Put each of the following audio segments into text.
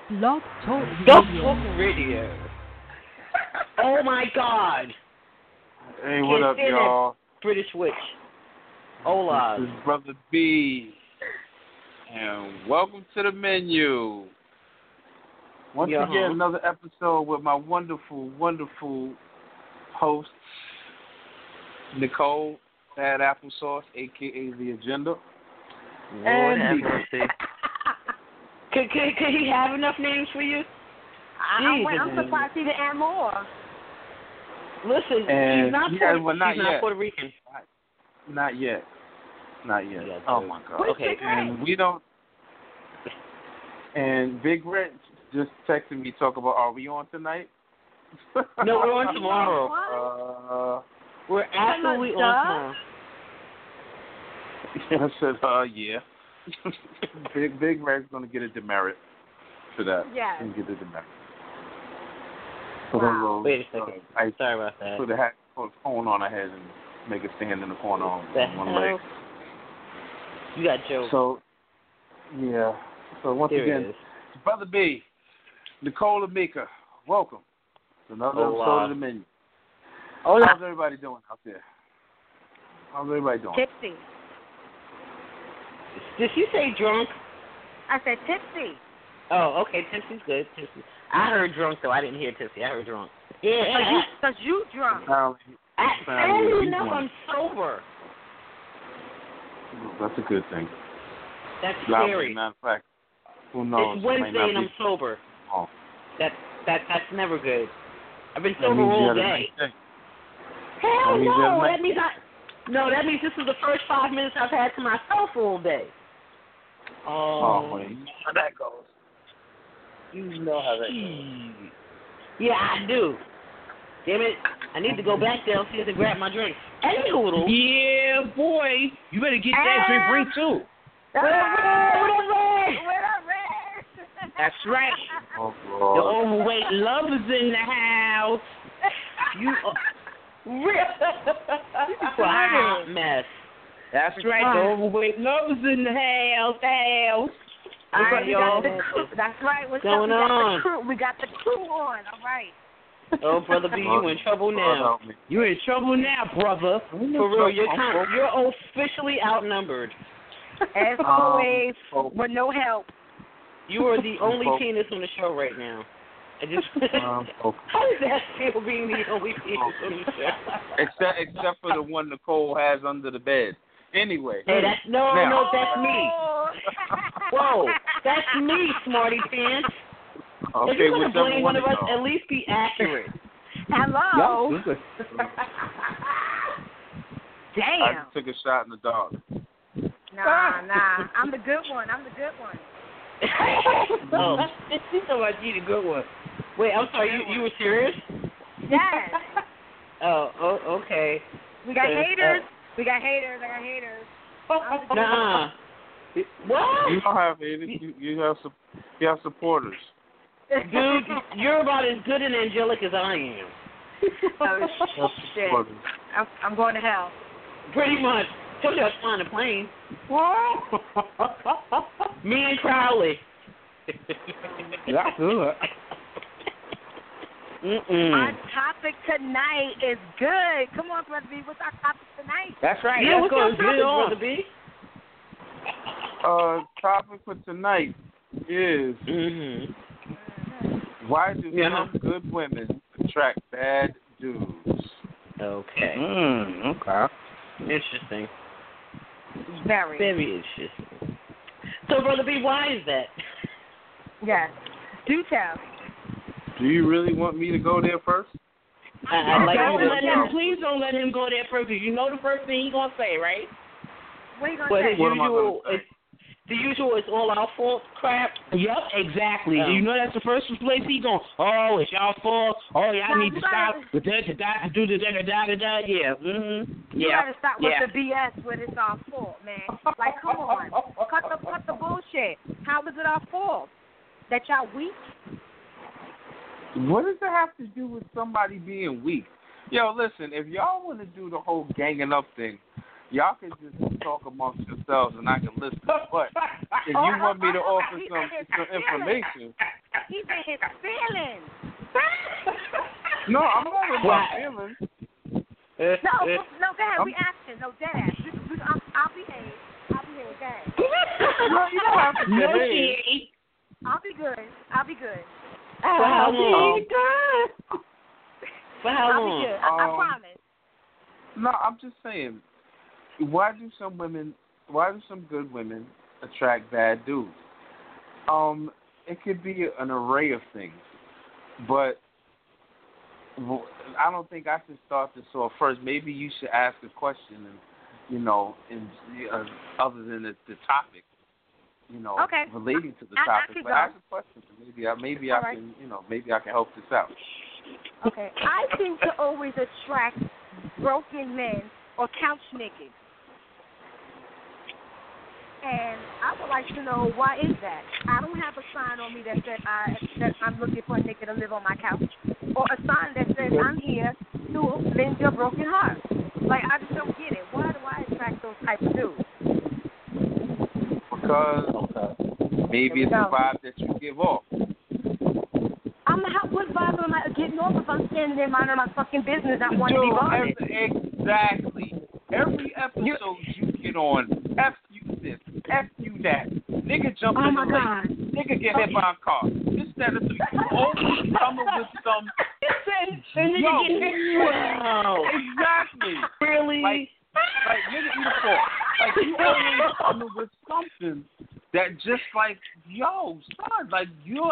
Blog Talk Dog Radio. Talk Radio. Oh my God. Hey, what up, Can't stand y'all? that British witch. Hola. This is Brother B. And welcome to the menu. Once again, another episode with my wonderful, wonderful host, Nicole Bad Applesauce, a.k.a. The Agenda. Lord have mercy. Could he have enough names for you? I'm surprised he didn't add more. Listen, And she's not Puerto Rican. Not yet. Yeah, oh my God. Okay. And we don't. And Big Red just texted me talk about, are we on tonight? No, we're on tomorrow. We're absolutely on tomorrow. I said, yeah. Big Red's gonna get a demerit for that. Yeah. He's gonna get a demerit. Wow. Wait a second. Sorry about that. Put the phone on her head and make it stand in the corner on one leg. You got jokes. So, yeah. So once again, Brother B, Nicole Amika, welcome to another episode of the menu. Hola. How's everybody doing out there? How's everybody doing? Tipsy. Did she say drunk? I said tipsy. Oh, okay. Tipsy's good. Tipsy. I heard drunk, though. I didn't hear tipsy. I heard drunk. Yeah. Because you drunk. How do you know I'm sober? That's a good thing. That's scary. Matter of fact, who knows? It's Wednesday and I'm sober. Oh. That's never good. I've been sober all day. Hell no! That means this is the first 5 minutes I've had to myself all day. Oh, you know how that goes. You know how that goes. Yeah, I do. Damn it! I need to go back downstairs and grab my drink. Anywho, yeah, boy, you better get that drink free too. That's right. Oh, the overweight lovers in the house. You a hot mess. That's right. The overweight lovers in the house. All right, y'all? That's right. What's going on? We got the crew on. All right. Oh, Brother B, you in trouble now. You're in trouble now, brother. For real, you're officially outnumbered. As always, with no help. You are the only penis on the show right now. How does that feel being the only penis on the show? Except for the one Nicole has under the bed. Anyway. Hey, that's me. Whoa, that's me, Smarty Pants. Okay, if you're going to blame one of us, at least be accurate. Hello. Damn. I just took a shot in the dark. Nah. I'm the good one. Oh, she's talking about you, the good one. Wait, I'm sorry. You were serious? Yes. Oh, okay. We got haters. I got haters. Nah. What? You don't have haters. You have supporters. Dude, you're about as good and angelic as I am. Oh, shit. I'm going to hell. Pretty much. Told you I was flying a plane. Me and Crowley. That's good. Our topic tonight is good. Come on, Brother B. What's our topic tonight? That's right. Yeah, let's what's go. our topic, Brother B? Topic for tonight is why do some good women attract bad dudes? Okay. Okay. Interesting. Very interesting. So, Brother B, why is that? Yes. Do tell. Do you really want me to go there first? Please don't let him go there first, because you know the first thing he's going to say, right? What are you going to say? The usual is all our fault crap. Yep, exactly. You know that's the first place he going, oh, it's y'all fault. Oh, y'all need to stop with that, da-da-da-da-da-da-da. Yeah. Mm-hmm. You got to stop with the BS when it's our fault, man. Like, come on. Cut the bullshit. How is it our fault? That y'all weak? What does it have to do with somebody being weak? Yo, listen, if y'all want to do the whole ganging up thing, y'all can just talk amongst yourselves and I can listen. But if you want me to offer some information, He's in his feelings. No, I'm not in my feelings. No, go ahead. We asking. No, dead ass. I'll behave. Go ahead. No, you don't have to behave. I'll be good. For how long? For how long? I'll be good. I promise. No, I'm just saying. Why do some good women attract bad dudes? It could be an array of things, but I don't think I should start this off first. Maybe you should ask a question, and other than the topic, okay. relating to the topic. But ask a question. Maybe I can, maybe I can help this out. Okay, I seem to always attract broken men or couch niggas. And I would like to know, why is that? I don't have a sign on me that says I'm looking for a nigga to live on my couch, or a sign that says I'm here to mend your broken heart. Like, I just don't get it. Why do I attract those types of dudes? Because maybe it's the vibe that you give off. What vibe am I getting off if I'm standing there minding my fucking business, not wanting to be bothered? Exactly. Every episode you get on, F you this, F you that. Nigga jump in the lake. Nigga get hit by a car. This, that, and you always coming with some. Exactly. Really? Like nigga eat a fork. Like you always coming with something that just like, yo, son, like you're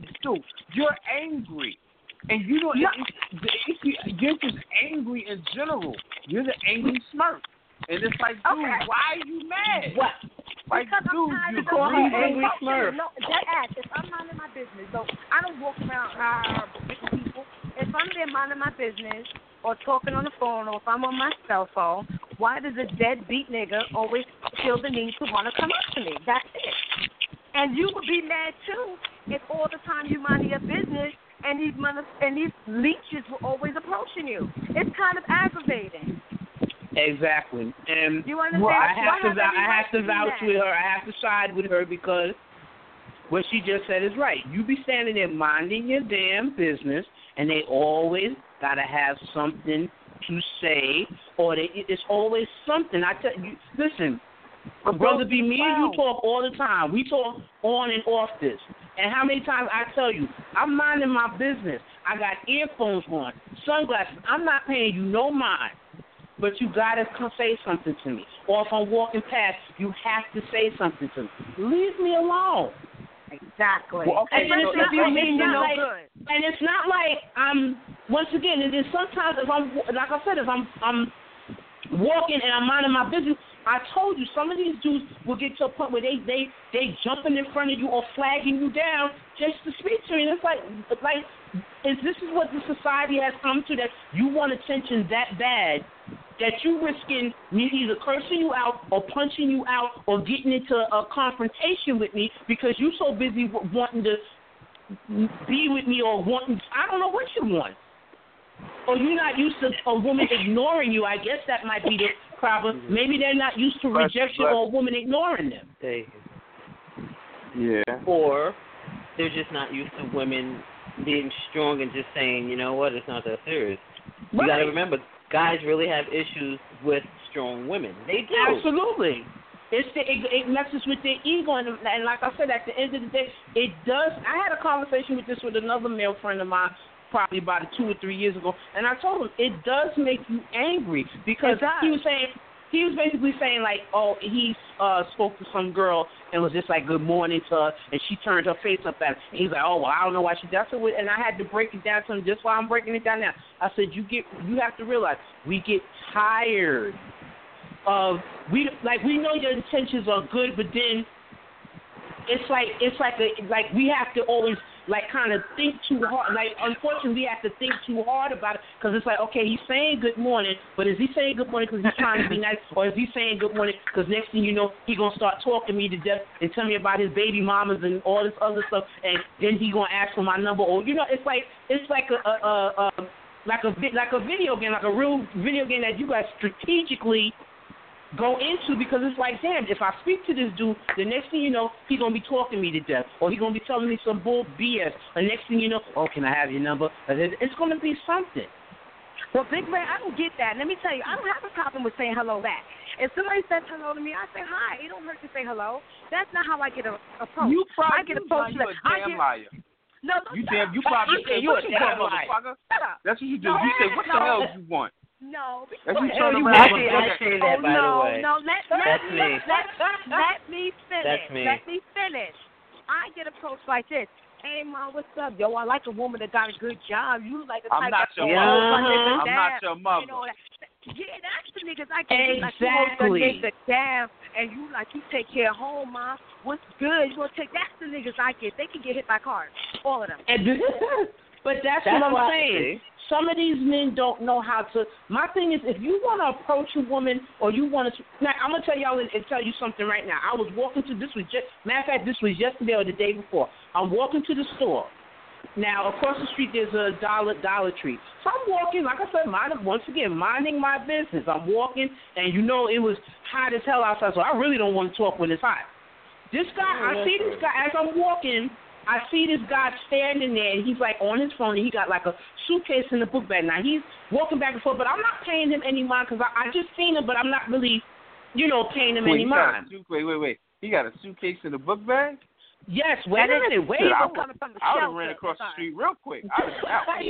angry. And you don't, you're just angry in general. You're the angry smirk. And it's like, dude, why are you mad? What? Like, because dude, you call her angry smurf. No, that ass. If I'm minding my business, so I don't walk around with people. If I'm there minding my business or talking on the phone or if I'm on my cell phone, why does a deadbeat nigga always feel the need to want to come up to me? That's it. And you would be mad, too, if all the time you mind your business and these leeches were always approaching you. It's kind of aggravating. Exactly. And you understand? Well, I have to vouch with her. I have to side with her because what she just said is right. You be standing there minding your damn business, and they always got to have something to say, or it's always something. I tell you, listen, Brother B, me and you talk all the time. We talk on and off this. And how many times I tell you, I'm minding my business. I got earphones on, sunglasses. I'm not paying you no mind. But you got to say something to me. Or if I'm walking past, you have to say something to me. Leave me alone. Exactly. Well, okay, and it's not like I'm, once again, it is sometimes if I'm, like I said, if I'm walking and I'm minding my business, I told you, some of these dudes will get to a point where they jumping in front of you or flagging you down just to speak to you. And it's like this is what the society has come to, that you want attention that bad that you're risking me either cursing you out or punching you out or getting into a confrontation with me because you're so busy wanting to be with me or wanting, I don't know what you want. Or you're not used to a woman ignoring you. I guess that might be the problem. Maybe they're not used to rejection or a woman ignoring them. Yeah. Or they're just not used to women being strong and just saying, you know what, it's not that serious. You got to remember, guys really have issues with strong women. They do. Absolutely. It messes with their ego, and like I said, at the end of the day, it does. I had a conversation with another male friend of mine probably about 2 or 3 years ago, and I told him it does make you angry because he was basically saying like, oh, he spoke to some girl and was just like good morning to her, and she turned her face up at him. And he's like, oh well, I don't know why she does it. And I had to break it down to him just why I'm breaking it down now. I said you have to realize we get tired of we know your intentions are good, but then it's like we have to always like kind of think too hard. Like unfortunately, we have to think too hard about it because it's like, okay, he's saying good morning, but is he saying good morning because he's trying to be nice, or is he saying good morning because next thing you know, he's gonna start talking me to death and tell me about his baby mamas and all this other stuff, and then he gonna ask for my number, or it's like a video game, like a real video game that you guys strategically go into, because it's like, damn, if I speak to this dude, the next thing you know, he's going to be talking me to death, or he's going to be telling me some bull BS. The next thing you know, oh, can I have your number? It's going to be something. Well, Big Red, I don't get that. Let me tell you, I don't have a problem with saying hello back. If somebody says hello to me, I say hi. It don't hurt to say hello. That's not how I get approached. You probably I get approached. You a damn liar. No, you probably say, what you want, motherfucker? That's what you do. You say, what the hell do you want? No. That's you turn around. I say that, by the way. No, That's me. Let me finish. That's me. Let me finish. I get approached like this. Hey, Mom, what's up? Yo, I like a woman that got a good job. You like a type I'm not your mother. I'm not your mother. You know, yeah, that's the niggas I can Exactly. Like, you hold the nigga down, and you like, you take care of home, Mom. What's good? You gonna take? That's the niggas I get. They can get hit by cars. All of them. But that's what I'm saying. Some of these men don't know how to. My thing is, if you want to approach a woman or you want to, now I'm gonna tell y'all and tell you something right now. I was walking to matter of fact, this was yesterday or the day before. I'm walking to the store. Now across the street there's a Dollar Tree. So I'm walking, like I said, minding my business. I'm walking, and you know it was hot as hell outside, so I really don't want to talk when it's hot. This guy, I see this guy as I'm walking. I see this guy standing there, and he's, like, on his phone, and he got, like, a suitcase in the book bag. Now, he's walking back and forth, but I'm not paying him any mind because I just seen him, but I'm not really, paying him any mind. Wait. He got a suitcase in the book bag? Yes, wait a minute. I would have ran across the street real quick. He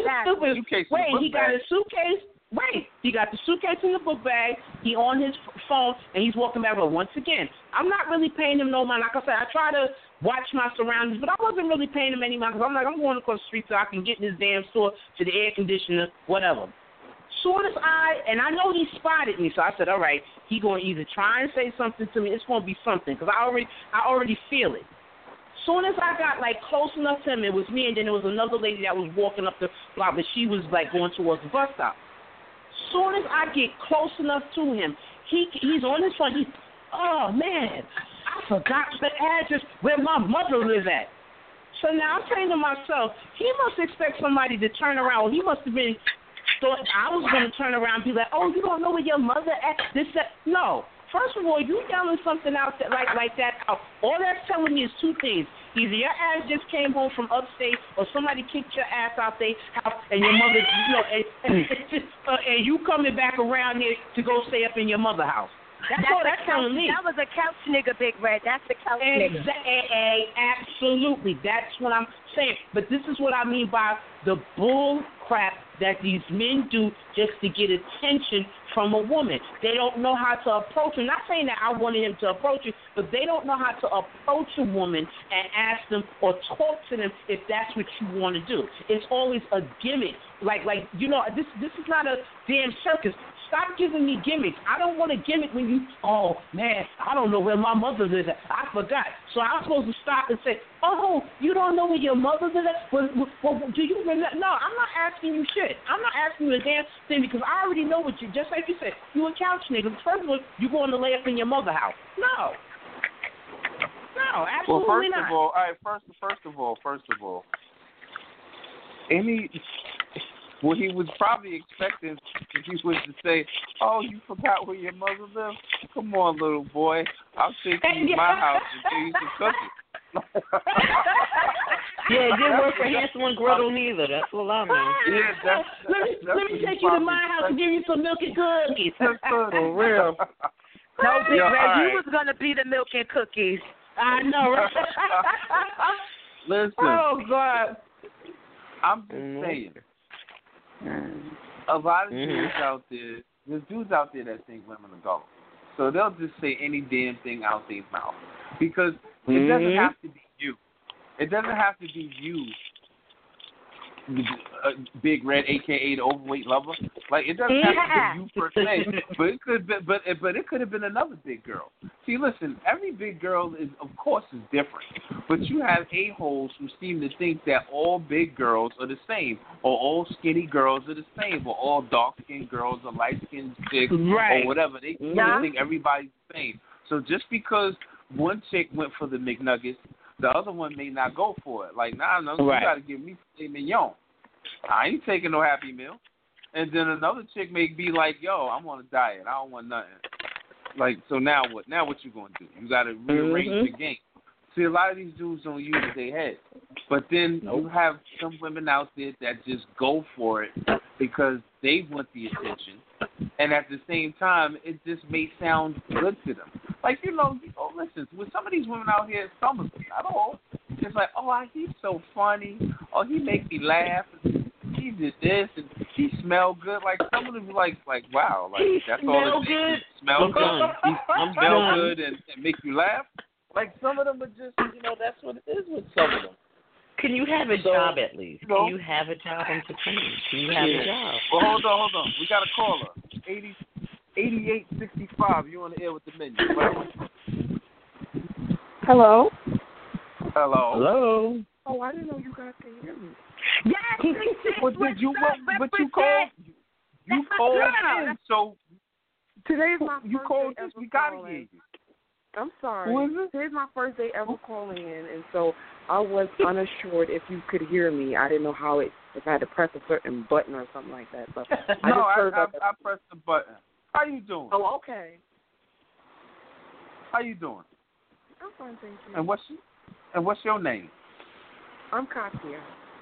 got a suitcase. Wait, he got the suitcase in the book bag. He on his phone, and he's walking back. But once again, I'm not really paying him no mind. Like I said, I try to watch my surroundings, but I wasn't really paying him any mind because I'm going across the street so I can get in this damn store to the air conditioner, whatever. Soon as I know he spotted me, so I said, all right, he going to either try and say something to me. It's going to be something because I already feel it. Soon as I got, like, close enough to him, it was me, and then there was another lady that was walking up the block, but she was, like, going towards the bus stop. Soon as I get close enough to him, he's on his phone. Oh, man, I forgot the address where my mother lives at. So now I'm saying to myself, he must expect somebody to turn around. He must have been thought I was going to turn around and be like, oh, you don't know where your mother at? This, that. No. First of all, you yelling something out that, like that out. All that's telling me is two things. Either your ass just came home from upstate, or somebody kicked your ass out their house, and your mother, and you coming back around here to go stay up in your mother's house. That's all that's telling me. That was a couch nigga, Big Red. That's the couch nigga. Absolutely. That's what I'm saying. But this is what I mean by the bull crap that these men do just to get attention from a woman. They don't know how to approach him. Not saying that I wanted him to approach you, but they don't know how to approach a woman and ask them or talk to them if that's what you want to do. It's always a gimmick. Like this is not a damn circus. Stop giving me gimmicks. I don't want a gimmick when you, oh, man, I don't know where my mother lives at. I forgot. So I'm supposed to stop and say, oh, you don't know where your mother lives at? Well, do you remember? No, I'm not asking you shit. I'm not asking you a damn thing because I already know what you, just like you said, you a couch nigga. First of all, you going to lay up in your mother's house. No, absolutely not. Well, first of all, what he was probably expecting if he was to say, oh, you forgot where your mother lives? Come on, little boy. I'll take you to my house and give you some cookies. Yeah, it didn't work for Hansel and Gretel neither. That's what I know. Yeah, let me take you to my house and give you some milk and cookies. For real. No, Big Red, you was going to be the milk and cookies. I know, right? Listen. Oh, God. I'm just saying. A lot of dudes out there, there's dudes out there that think women are gullible. So they'll just say any damn thing out their mouth. Because it doesn't have to be you. It doesn't have to be you, Big Red, a.k.a. the overweight lover. Like, it doesn't have to be you per se. But it could be, but it could have been another big girl. See, listen, every big girl is different. But you have a-holes who seem to think that all big girls are the same, or all skinny girls are the same, or all dark-skinned girls or light-skinned chicks, right, or whatever. They think everybody's the same. So just because one chick went for the McNuggets, the other one may not go for it. Like, nah, you got to give me filet mignon. I ain't taking no Happy Meal. And then another chick may be like, yo, I'm on a diet. I don't want nothing. Like, so now what? Now what you gonna do? You got to rearrange the game. See, a lot of these dudes don't use their head. But then you have some women out there that just go for it because they want the attention. And at the same time, it just may sound good to them. Like, listen, with some of these women out here, some of them, not all, it's like, oh, he's so funny. Oh, he make me laugh. He did this, and he smelled good. Like, some of them like, wow, like, that's all it takes. Smell good. He smell good and make you laugh. Like, some of them are just, that's what it is with some of them. Can you have a job at least? Can you have a job in Supreme? Can you have a job? Well, hold on. We got a caller. 8865. You on the air with the menu. Hello. Hello. Oh, I didn't know you guys could hear me. Yes. But you called. You called in, so today's my first you called day this. ever We gotta calling. hear you. I'm sorry. Who is it? Today's my first day ever calling in, and so I was unassured if you could hear me. I didn't know if I had to press a certain button or something like that. But I pressed the button. How you doing? Oh, okay. How you doing? I'm fine, thank you. And what's your name? I'm Katia.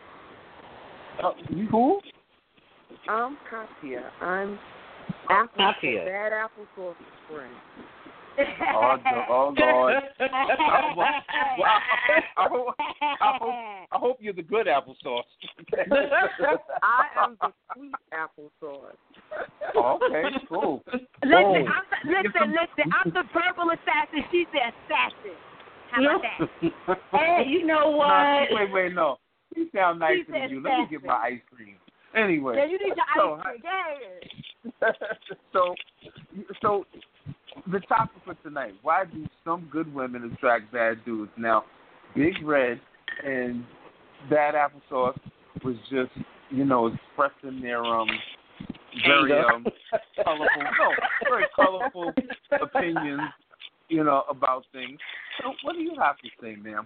You who? I'm Katia. I'm Katia. Bad applesauce friend. Oh Lord! I hope you're the good applesauce. I am the sweet applesauce. Okay, cool. Listen, I'm the verbal assassin. She's the assassin. How about that? Hey, you know what? Wait, no. You sound nicer than you. Let me get my ice cream. Anyway. Yeah, you need your ice cream. Yeah. So the topic for tonight: why do some good women attract bad dudes? Now, Big Red and Bad Applesauce was just, expressing their very colorful opinions, about things. So, what do you have to say, ma'am?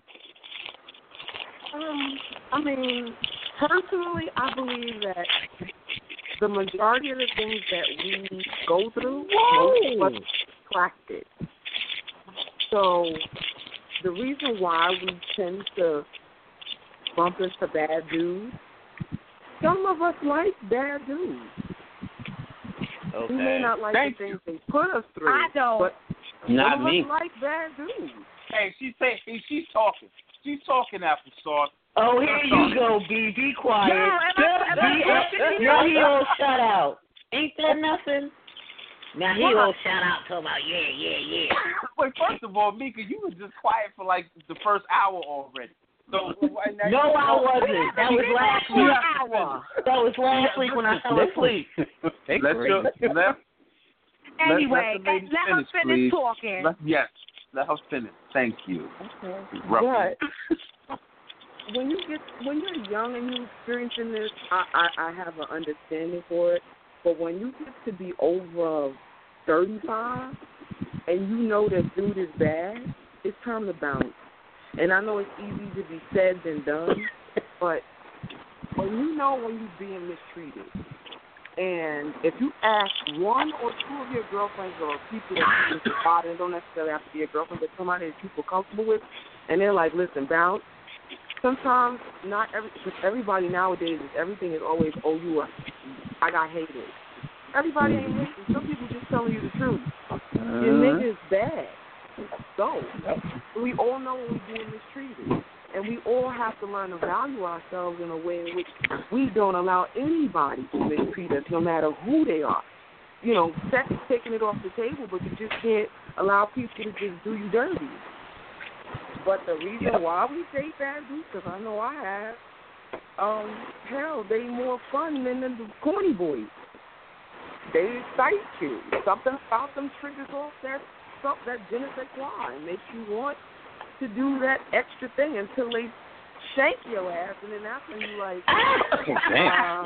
I mean, personally, I believe that the majority of the things that we go through, most of us attracted. So the reason why we tend to bump into bad dudes, some of us like bad dudes. Okay. We may not like the things they put us through. I don't. But not some me. of us like bad dudes. Hey, she's talking. She's talking, Applesauce. Oh, here you go, B. Be quiet. No, he'll shut out. Ain't that nothing? Now he'll shout out to about yeah. Wait, first of all, Mika, you was just quiet for like the first hour already. So no, I wasn't. That was last week. That was last week when I fell asleep. Anyway, let her finish talking. Let her finish. Thank you. Okay. But when you're young and you're experiencing this, I have an understanding for it. But when you get to be over 35 and you know that dude is bad, it's time to bounce. And I know it's easy to be said than done, but when you're being mistreated, and if you ask one or two of your girlfriends or people that you bother, it don't necessarily have to be a girlfriend, but somebody that you feel comfortable with, and they're like, listen, bounce. Sometimes everybody nowadays everything is always, I got hated. Everybody ain't hating. Some people just telling you the truth. Your nigga is bad. So we all know when we're being mistreated, and we all have to learn to value ourselves in a way in which we don't allow anybody to mistreat us, no matter who they are. Sex is taking it off the table, but you just can't allow people to just do you dirty. But the reason why we date bad dudes, because I know I have, they more fun than the corny boys. They excite you. Something about them triggers off that je ne sais quoi and makes you want to do that extra thing until they shank your ass, and then that's when you like, damn.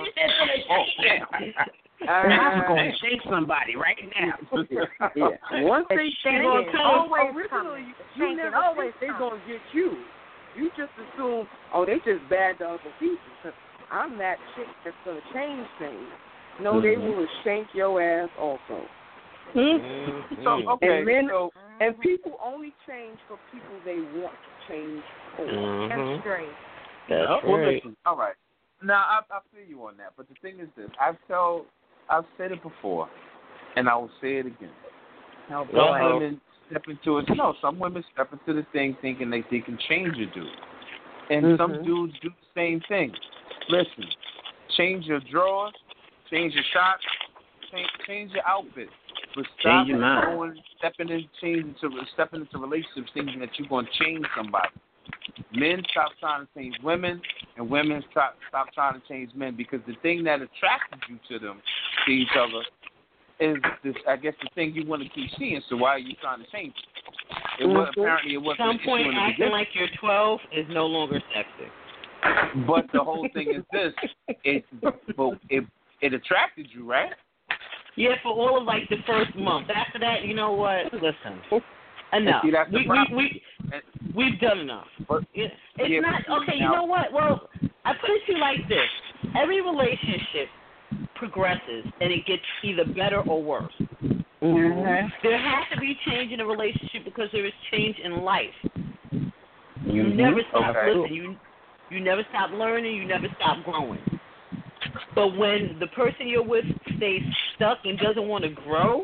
I'm going to shake somebody right now. Yeah. Once they shake you, you never always they're going to get you. You just assume, they just bad to other people. Because I'm that chick that's going to change things. No, they will shank your ass also. Mm-hmm. So okay, and men, so and people only change for people they want to change for. That's straight. That's well, right. listen, all right. Now I feel you on that, but the thing is this: I've said it before, and I will say it again. Oh, Some women step into it. No, some women step into the thing thinking they can change a dude, and some dudes do the same thing. Listen, change your drawers, change your socks, change your outfit, but stop stepping into relationships thinking that you're going to change somebody. Men stop trying to change women, and women stop trying to change men, because the thing that attracted you to each other, is this, I guess, the thing you want to keep seeing. So why are you trying to change it? Apparently, it wasn't. At some point, acting like you're 12 is no longer sexy. But the whole thing is this: it attracted you, right? Yeah, for all of like the first month. After that, you know what? Listen, enough. See, that's the problem. We've done enough. But, it's not okay. You know what? Well, I put it to you like this: every relationship progresses, and it gets either better or worse. Mm-hmm. There has to be change in a relationship because there is change in life. You never stop listening. You never stop learning. You never stop growing. But when the person you're with stays stuck and doesn't want to grow,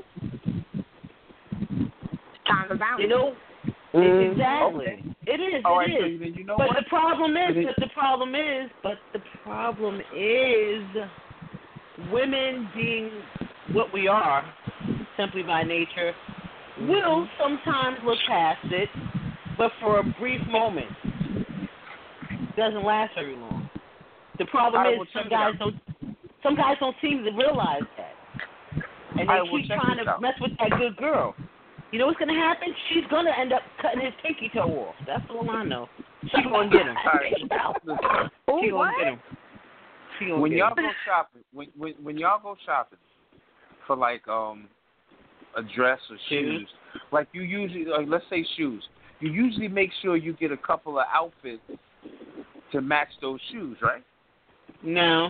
time to bounce. You know, exactly. Okay. It is. All it right, is. So then you know but what? the problem is, women being what we are, simply by nature, will sometimes look past it, but for a brief moment. It doesn't last very long. The problem is some guys don't seem to realize that. And they keep trying to mess with that good girl. You know what's going to happen? She's going to end up cutting his pinky toe off. That's all I know. She's going to get him. She's going to get him. When y'all go shopping, when y'all go shopping for like a dress or shoes, like you usually, like, let's say shoes, you usually make sure you get a couple of outfits to match those shoes, right? No.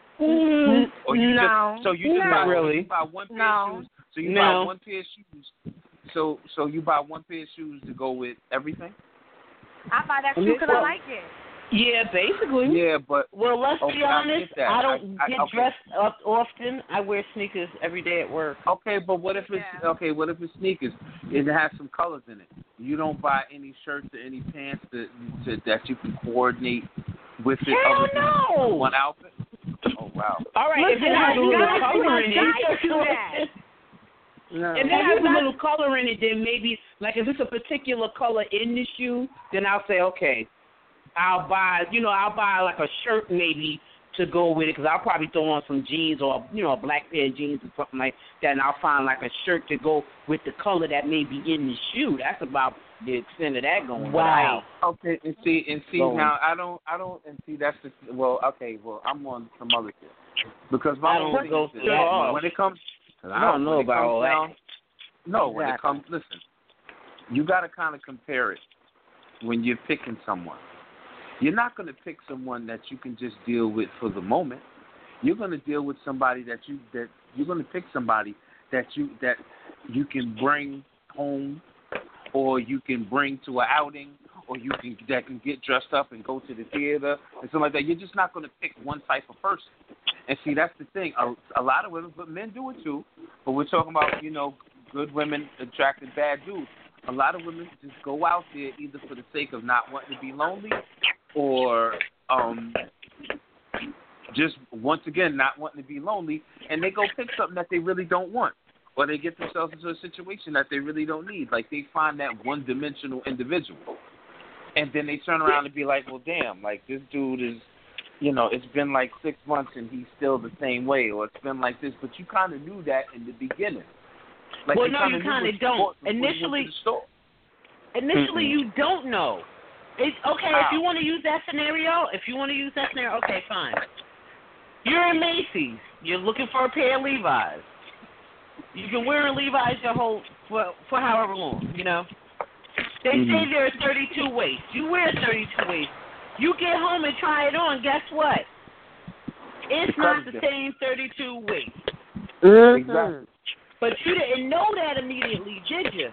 Or you no. So you just buy, really. you buy one pair of shoes. So you buy one pair of shoes. So you buy one pair of shoes to go with everything? I buy that shoe because I like it. Yeah, basically. Yeah, but well, let's be honest. I don't get dressed up often. I wear sneakers every day at work. Okay, but what if it's What if it's sneakers? It has some colors in it. You don't buy any shirts or any pants that you can coordinate with it. Hell no! One outfit. Oh wow! All right, if it has a little color in it. No. If it has a little color in it, then maybe, like if it's a particular color in the shoe, then I'll say, okay, I'll buy like a shirt maybe to go with it, because I'll probably throw on some jeans or, a black pair of jeans or something like that, and I'll find like a shirt to go with the color that may be in the shoe. That's about the extent of that going. Wow. Okay, and see now I don't, and see that's the, I'm on some other shit. Because my whole thing is this, when it comes, I don't know about all that. No, when it comes, listen, you got to kind of compare it when you're picking someone. You're not going to pick someone that you can just deal with for the moment. You're going to deal with somebody that you're going to pick somebody that you can bring home, or you can bring to an outing, or that can get dressed up and go to the theater and something like that. You're just not going to pick one type of person. And see, that's the thing. A lot of women, but men do it too. But we're talking about, good women attracting bad dudes. A lot of women just go out there either for the sake of not wanting to be lonely, or just once again not wanting to be lonely, and they go pick something that they really don't want, or they get themselves into a situation that they really don't need. Like they find that one-dimensional individual, and then they turn around and be like, well, damn, like this dude is, it's been like 6 months and he's still the same way, or it's been like this, but you kind of knew that in the beginning. Like, well, no, you kind of don't. Initially, you don't know. It's okay if you want to use that scenario. Okay, fine. You're in Macy's. You're looking for a pair of Levi's. You've been wearing Levi's your whole for however long. They say they're a 32 waist. You wear a 32 waist. You get home and try it on. Guess what? It's not the same 32 waist. Exactly. But you didn't know that immediately, did you?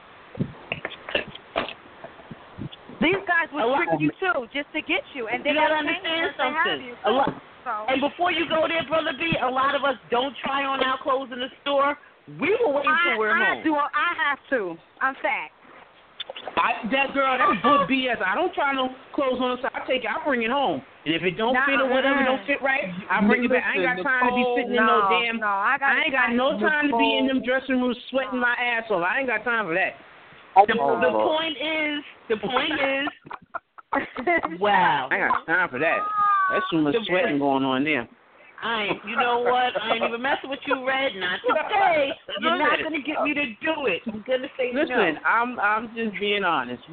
These guys would trick you too, just to get you, and they You gotta don't understand they have something. you. A lot. So. And before you go there, Brother B, a lot of us don't try on our clothes in the store. We will wait until we're home. I have to. I'm fat. That girl, that's bull BS. I don't try no clothes on the side. I take it, I bring it home. And if it don't fit or whatever don't fit right, I bring it back. I ain't got time to be sitting in no damn. I ain't got no time to be in them dressing rooms sweating my ass off. I ain't got time for that. The point is, wow. I ain't got time for that. That's too much sweating going on there. You know what? I ain't even messing with you, Red. Not today. You're not gonna get me to do it. I'm gonna say no. Listen, I'm just being honest.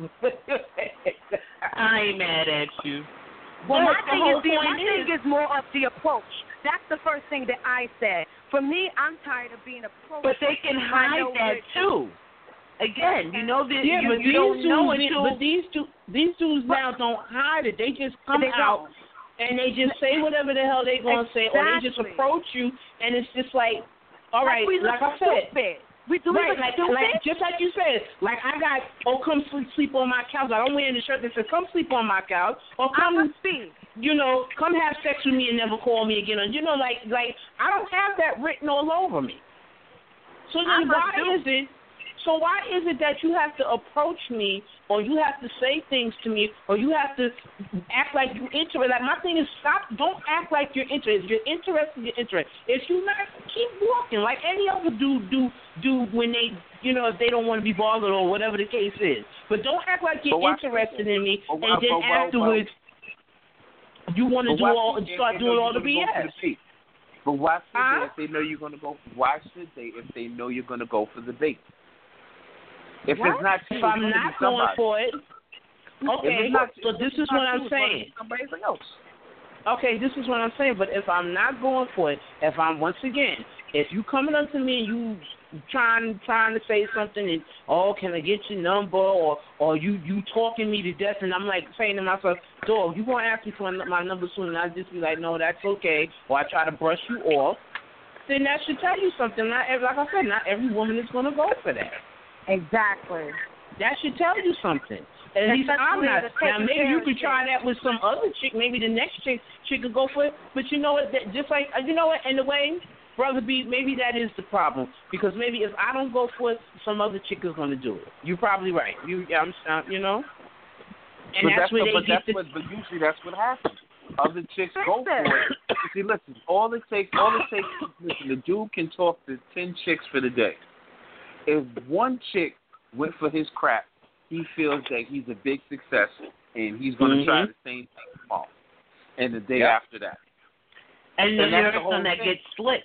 I ain't mad at you. Well, my thing is more of the approach. That's the first thing that I said. For me, I'm tired of being approached. But they can hide that too. Again, you know that yeah, you don't know until. But these dudes now don't hide it. They just come out and they just say whatever the hell they gonna say, or they just approach you, and it's just like, all right, like I said. We do right, like just like you said, like I got, come sleep on my couch. I don't wear the shirt that says come sleep on my couch, or come come have sex with me and never call me again. Or, like I don't have that written all over me. So then why is it that you have to approach me, or you have to say things to me, or you have to act like you're interested? Like, my thing is, don't act like you're interested. If you're interested, you're interested. If you're not, keep walking like any other dude do when they, if they don't want to be bothered or whatever the case is. But don't act like you're interested in me, and then afterwards you want to start doing all the BS. But why should they if they know you're going to go? Why should they if they know you're going to go for the bait? If it's not you, if I'm not going for it, okay. So this is what I'm saying. Somebody else. Okay, this is what I'm saying. But if I'm not going for it, if you coming up to me and you trying to say something and can I get your number or you talking me to death and I'm like saying to myself, dog, you gonna ask me for my number soon and I just be like, no, that's okay, or I try to brush you off, then that should tell you something. Like I said, not every woman is gonna go for that. Exactly. That should tell you something. At least I'm not. Now, maybe you could try that with some other chick. Maybe the next chick could go for it. But you know what? Just like, in a way, Brother B, maybe that is the problem. Because maybe if I don't go for it, some other chick is going to do it. You're probably right. And but usually that's what happens. Other chicks go for it. See, listen, all it takes, listen, the dude can talk to 10 chicks for the day. If one chick went for his crap, he feels that he's a big success, and he's going to try the same thing tomorrow and the day after that. And then there's some that gets slick.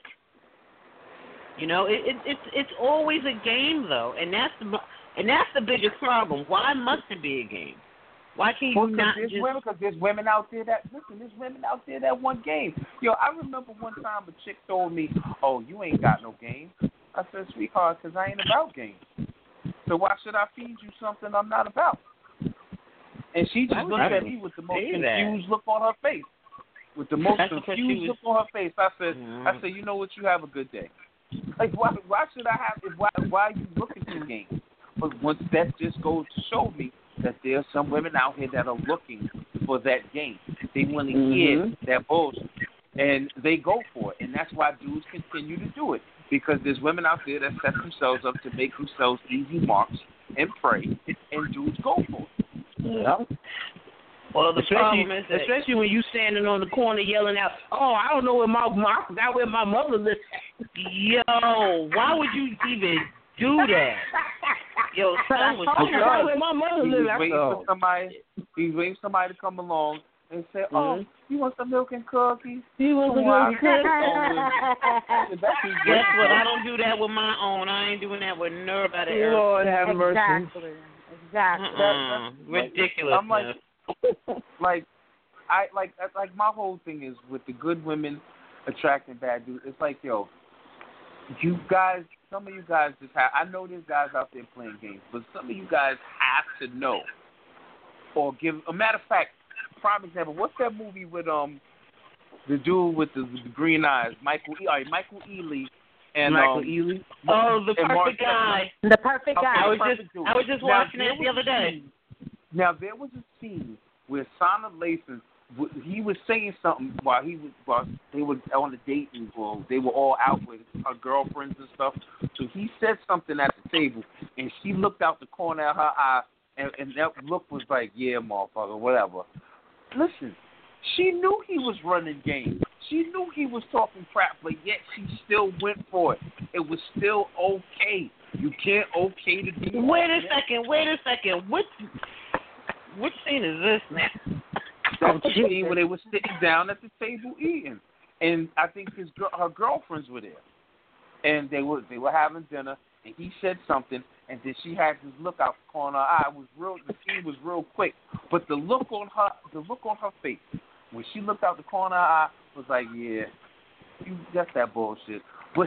It's always a game though, and that's the biggest problem. Why must it be a game? Why can't you not just? Because there's women out there that want game. Yo, I remember one time a chick told me, "Oh, you ain't got no game." I said, sweetheart, because I ain't about games. So why should I feed you something I'm not about? And she just looked at me with the most confused look on her face. I said, you know what? You have a good day. Like, why should I have? Why are you looking for games? But once that just goes to show me that there are some women out here that are looking for that game. They want to hear that bullshit, and they go for it. And that's why dudes continue to do it. Because there's women out there that set themselves up to make themselves easy marks and prey, and dudes go for it. Yeah. Well, especially when you standing on the corner yelling out, "Oh, I don't know where I forgot where my mother lives." Yo, why would you even do that? Yo, son was where my mother lives. He's waiting for somebody to come along and say, "Oh, you want some milk and cookies?" You want some milk and cookies? Guess what? I don't do that with my own. I ain't doing that with nobody else. Lord have mercy. Exactly. Ridiculous. I'm like my whole thing is with the good women attracting bad dudes. It's like, yo, you guys, some of you guys just have. I know there's guys out there playing games, but some of you guys have to know or give. A matter of fact, prime example. What's that movie with the dude with the green eyes, Michael Ealy, and Michael Ealy. Oh, the and Mark perfect guy. The perfect Okay, guy. I was perfect dude. just Now, watching there it the was other a day. scene- Now there was a scene where Sana Lathan, he was saying something while they were on the date and they were all out with her girlfriends and stuff. So he said something at the table, and she looked out the corner of her eye, and that look was like, yeah, motherfucker, whatever. Listen, she knew he was running game. She knew he was talking crap, but yet she still went for it. It was still okay. You can't okay to do. Wait a second. Which scene is this now? That's the scene where they were sitting down at the table eating, and I think her girlfriends were there, and they were having dinner, and he said something, and then she had this look out the corner of her eye. It was real. The scene was real quick, but the look on her face when she looked out the corner of her eye was like, yeah, that's that bullshit. But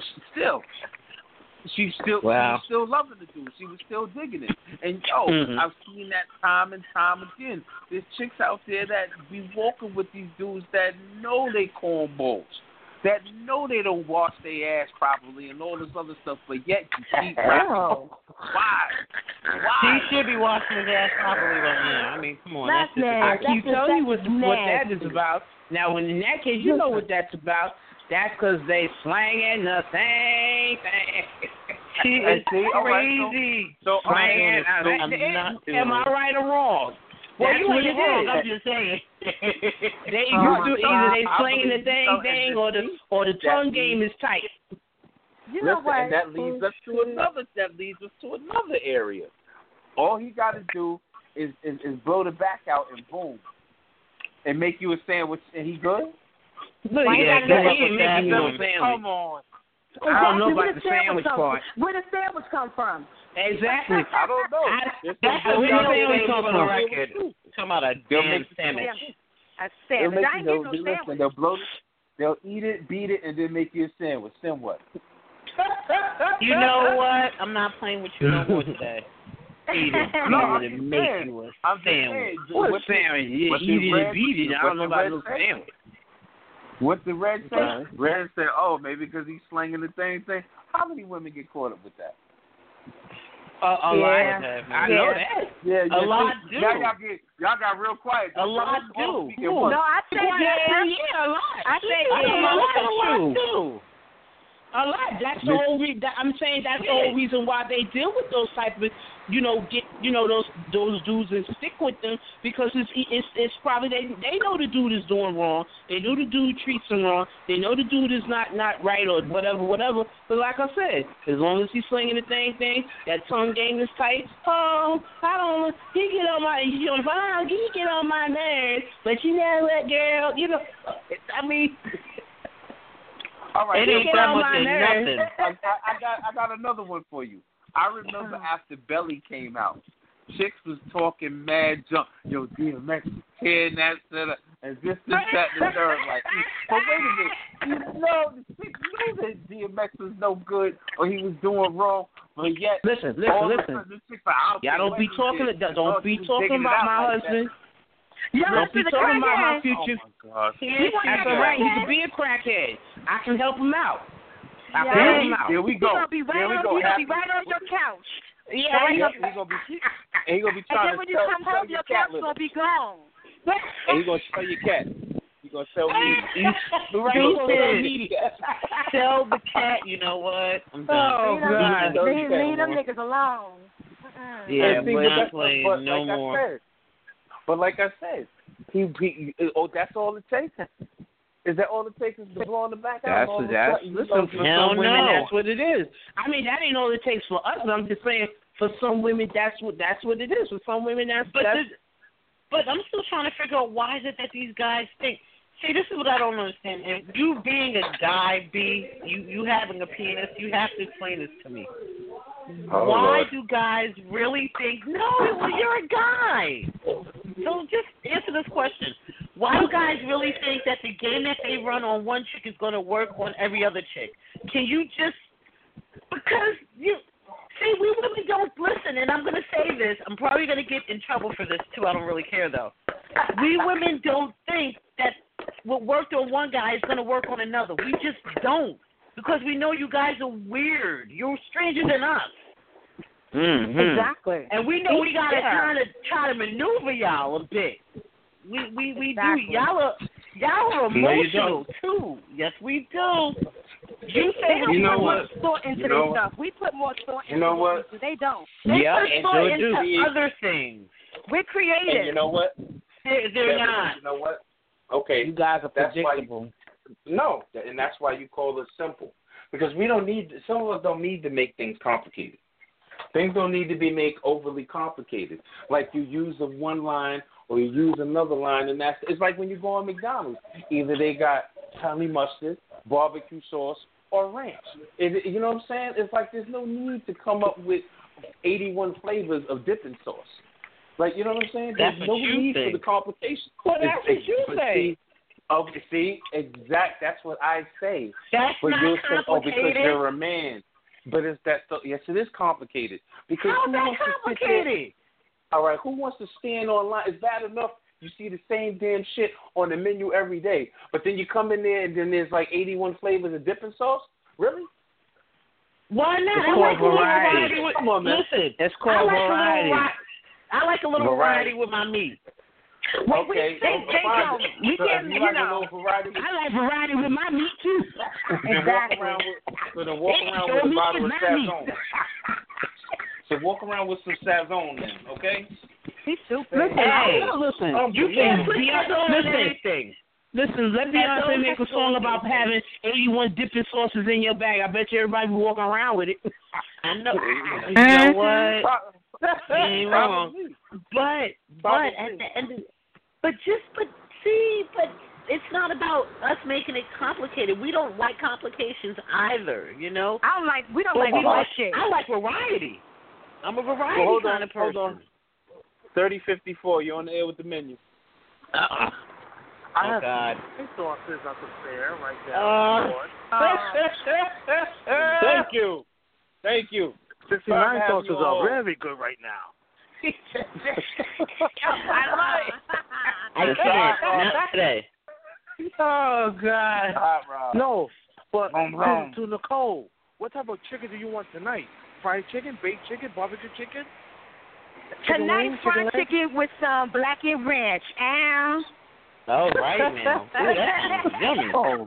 she still loving the dude. She was still digging it. And I've seen that time and time again. There's chicks out there that be walking with these dudes that know they cornballs, that know they don't wash their ass properly and all this other stuff, but yet you keep rapping. Why? He should be washing his ass properly right now. I mean, come on. That's just I nasty. keep telling you what that is nasty. about. Now, when in that case, you know what that's about. That's because they slanging the same thing. She is crazy. So Slanging. I'm not doing Am I it. right or wrong? Well, That's you what ain't it wrong. is. I'm just saying. Either they slinging the dang thing or the tongue game is tight. You know listen, what? and that leads us to another area. All he got to do is blow the back out and boom, and make you a sandwich, and he good. Look, Yeah, he good luck ain't with making that. no sandwich. Come on. I don't know Where about the the sandwich part. Where the sandwich come from? Exactly. I don't know. That's Where the sandwich come for the from? record. Talking about a They'll damn make sandwich. A They'll sandwich. make I ain't getting no listen, sandwich. they'll blow it, they'll eat it, beat it, and then make you a sandwich. Then what? You know what? I'm not playing with you no more today. Eat it, No, beat it, and I'm make saying. you a I'm just sandwich. saying. What What sandwich? Yeah, what eat the it red- and beat it. I what don't know the about red no say? sandwich. What the Red say? Red said, "Oh, maybe because he's slinging the same thing." How many women get caught up with that? A lot. I know Yeah. that. Yeah, A lot see, do. Now y'all got real quiet. A lot do. No, I said Yeah, a lot. I said I don't know yeah. that's true. too. A lot. That's the whole reason. I'm saying that's the whole reason why they deal with those type of, those dudes and stick with them, because it's probably they know the dude is doing wrong. They know the dude treats them wrong. They know the dude is not right or whatever. But like I said, as long as he's slinging the thing, that tongue game is tight. Oh, I don't. He get on my nerves, but you know what, girl? I mean. All right, It ain't that much of nerves. nothing. I got another one for you. I remember after Belly came out, chicks was talking mad junk. Yo, DMX was tearing that set up, and this, that, and the third. Like, but wait a minute, the chicks knew that DMX was no good or he was doing wrong, but yet Listen. the chicks like, I Y'all don't be talking. Don't be talking about my husband. Your Don't be husband's a talking about my crackhead. future. Oh my gosh. That's all right. He could be a crackhead. I can help him out. I can Yeah. help him out. Here we He's go. gonna be right Here we on. go. He's gonna be right on your couch. Yeah, Right Yeah, up- he gonna be And trying then when to you sell, come sell home, your your cat couch litter. gonna be gone. And he gonna sell your cat. He gonna sell me. Sell the cat. You know what? I'm done. Oh, God. Leave them niggas alone. Yeah, And see, we're but not that's- playing but no like more. like I said, that's all it takes. Is that all it takes is to blow on the back out? Listen, for Hell some women, no. that's what it is. I mean, that ain't all it takes for us. I'm just saying, for some women, that's what it is. For some women, But I'm still trying to figure out why is it that these guys think. See, this is what I don't understand. If you being a guy, you having a penis, you have to explain this to me. Why do guys really think, no, well, you're a guy? So just answer this question. Why do guys really think that the game that they run on one chick is going to work on every other chick? Can you just, because see, we women don't listen, and I'm going to say this. I'm probably going to get in trouble for this, too. I don't really care, though. We women don't think that what worked on one guy is going to work on another. We just don't. because we know you guys are weird. You're stranger than us. Mm-hmm. Exactly. And we know we gotta try to maneuver y'all a bit. We Exactly. do. Y'all are emotional too. Yes, we do. You say You know put what? much thought into You know their what? stuff. We put more thought You into know what what? we do. They don't. They Yeah, put and thought so into do. other things. We're creative. And you know what? They're not. You know what? Okay. You guys are That's why predictable. No, and that's why you call it simple. Because we don't need, some of us don't need to make things complicated. Things don't need to be made overly complicated. Like you use a one line or you use another line, and it's like when you go on McDonald's. Either they got honey mustard, barbecue sauce, or ranch. You know what I'm saying? It's like there's no need to come up with 81 flavors of dipping sauce. Like, you know what I'm saying? There's That's no what you need think. for the complication. Well, that's what you say. See, that's what I say. That's But not you'll say, oh, because complicated. you're a man. But yes, it is complicated. Because How's who that wants to sit there? complicated? All right, who wants to stand online? It's bad enough you see the same damn shit on the menu every day, but then you come in there and then there's like 81 flavors of dipping sauce? Really? Why not? It's I called like a little variety. variety with, Come on, man. listen, It's I called like variety. I like a little Variety. variety with my meat. Okay. Joe, we So if can, you like a know. little variety, I like variety with my meat too. then walk around with a bottle of Sazon. So walk around with some Sazon then, okay? He's stupid. Listen, Hey. listen. You can't put Beyonce, that on listen, anything. listen. Let Beyonce make a song about having 81 dipping sauces in your bag. I bet you everybody be walking around with it. I know. You know what? You ain't wrong. But at the end of but it's not about us making it complicated. We don't like complications either, you know? We don't But like I like variety. I'm a variety Well, kind of person. Hold on. 3054, you're on the air with the menu. Uh-uh. I Oh, have God. three sauces I could spare right now. Thank you. 69 Have sauces you are all. very good right now. I can't. Not today. Oh God. Hot Rod. No, but Wrong. to Nicole, what type of chicken do you want tonight? Fried chicken, baked chicken, barbecue chicken? Tonight, wings, fried leg? chicken with some black and ranch. Ow. Oh, right now. Ooh, that sounds yummy. Oh,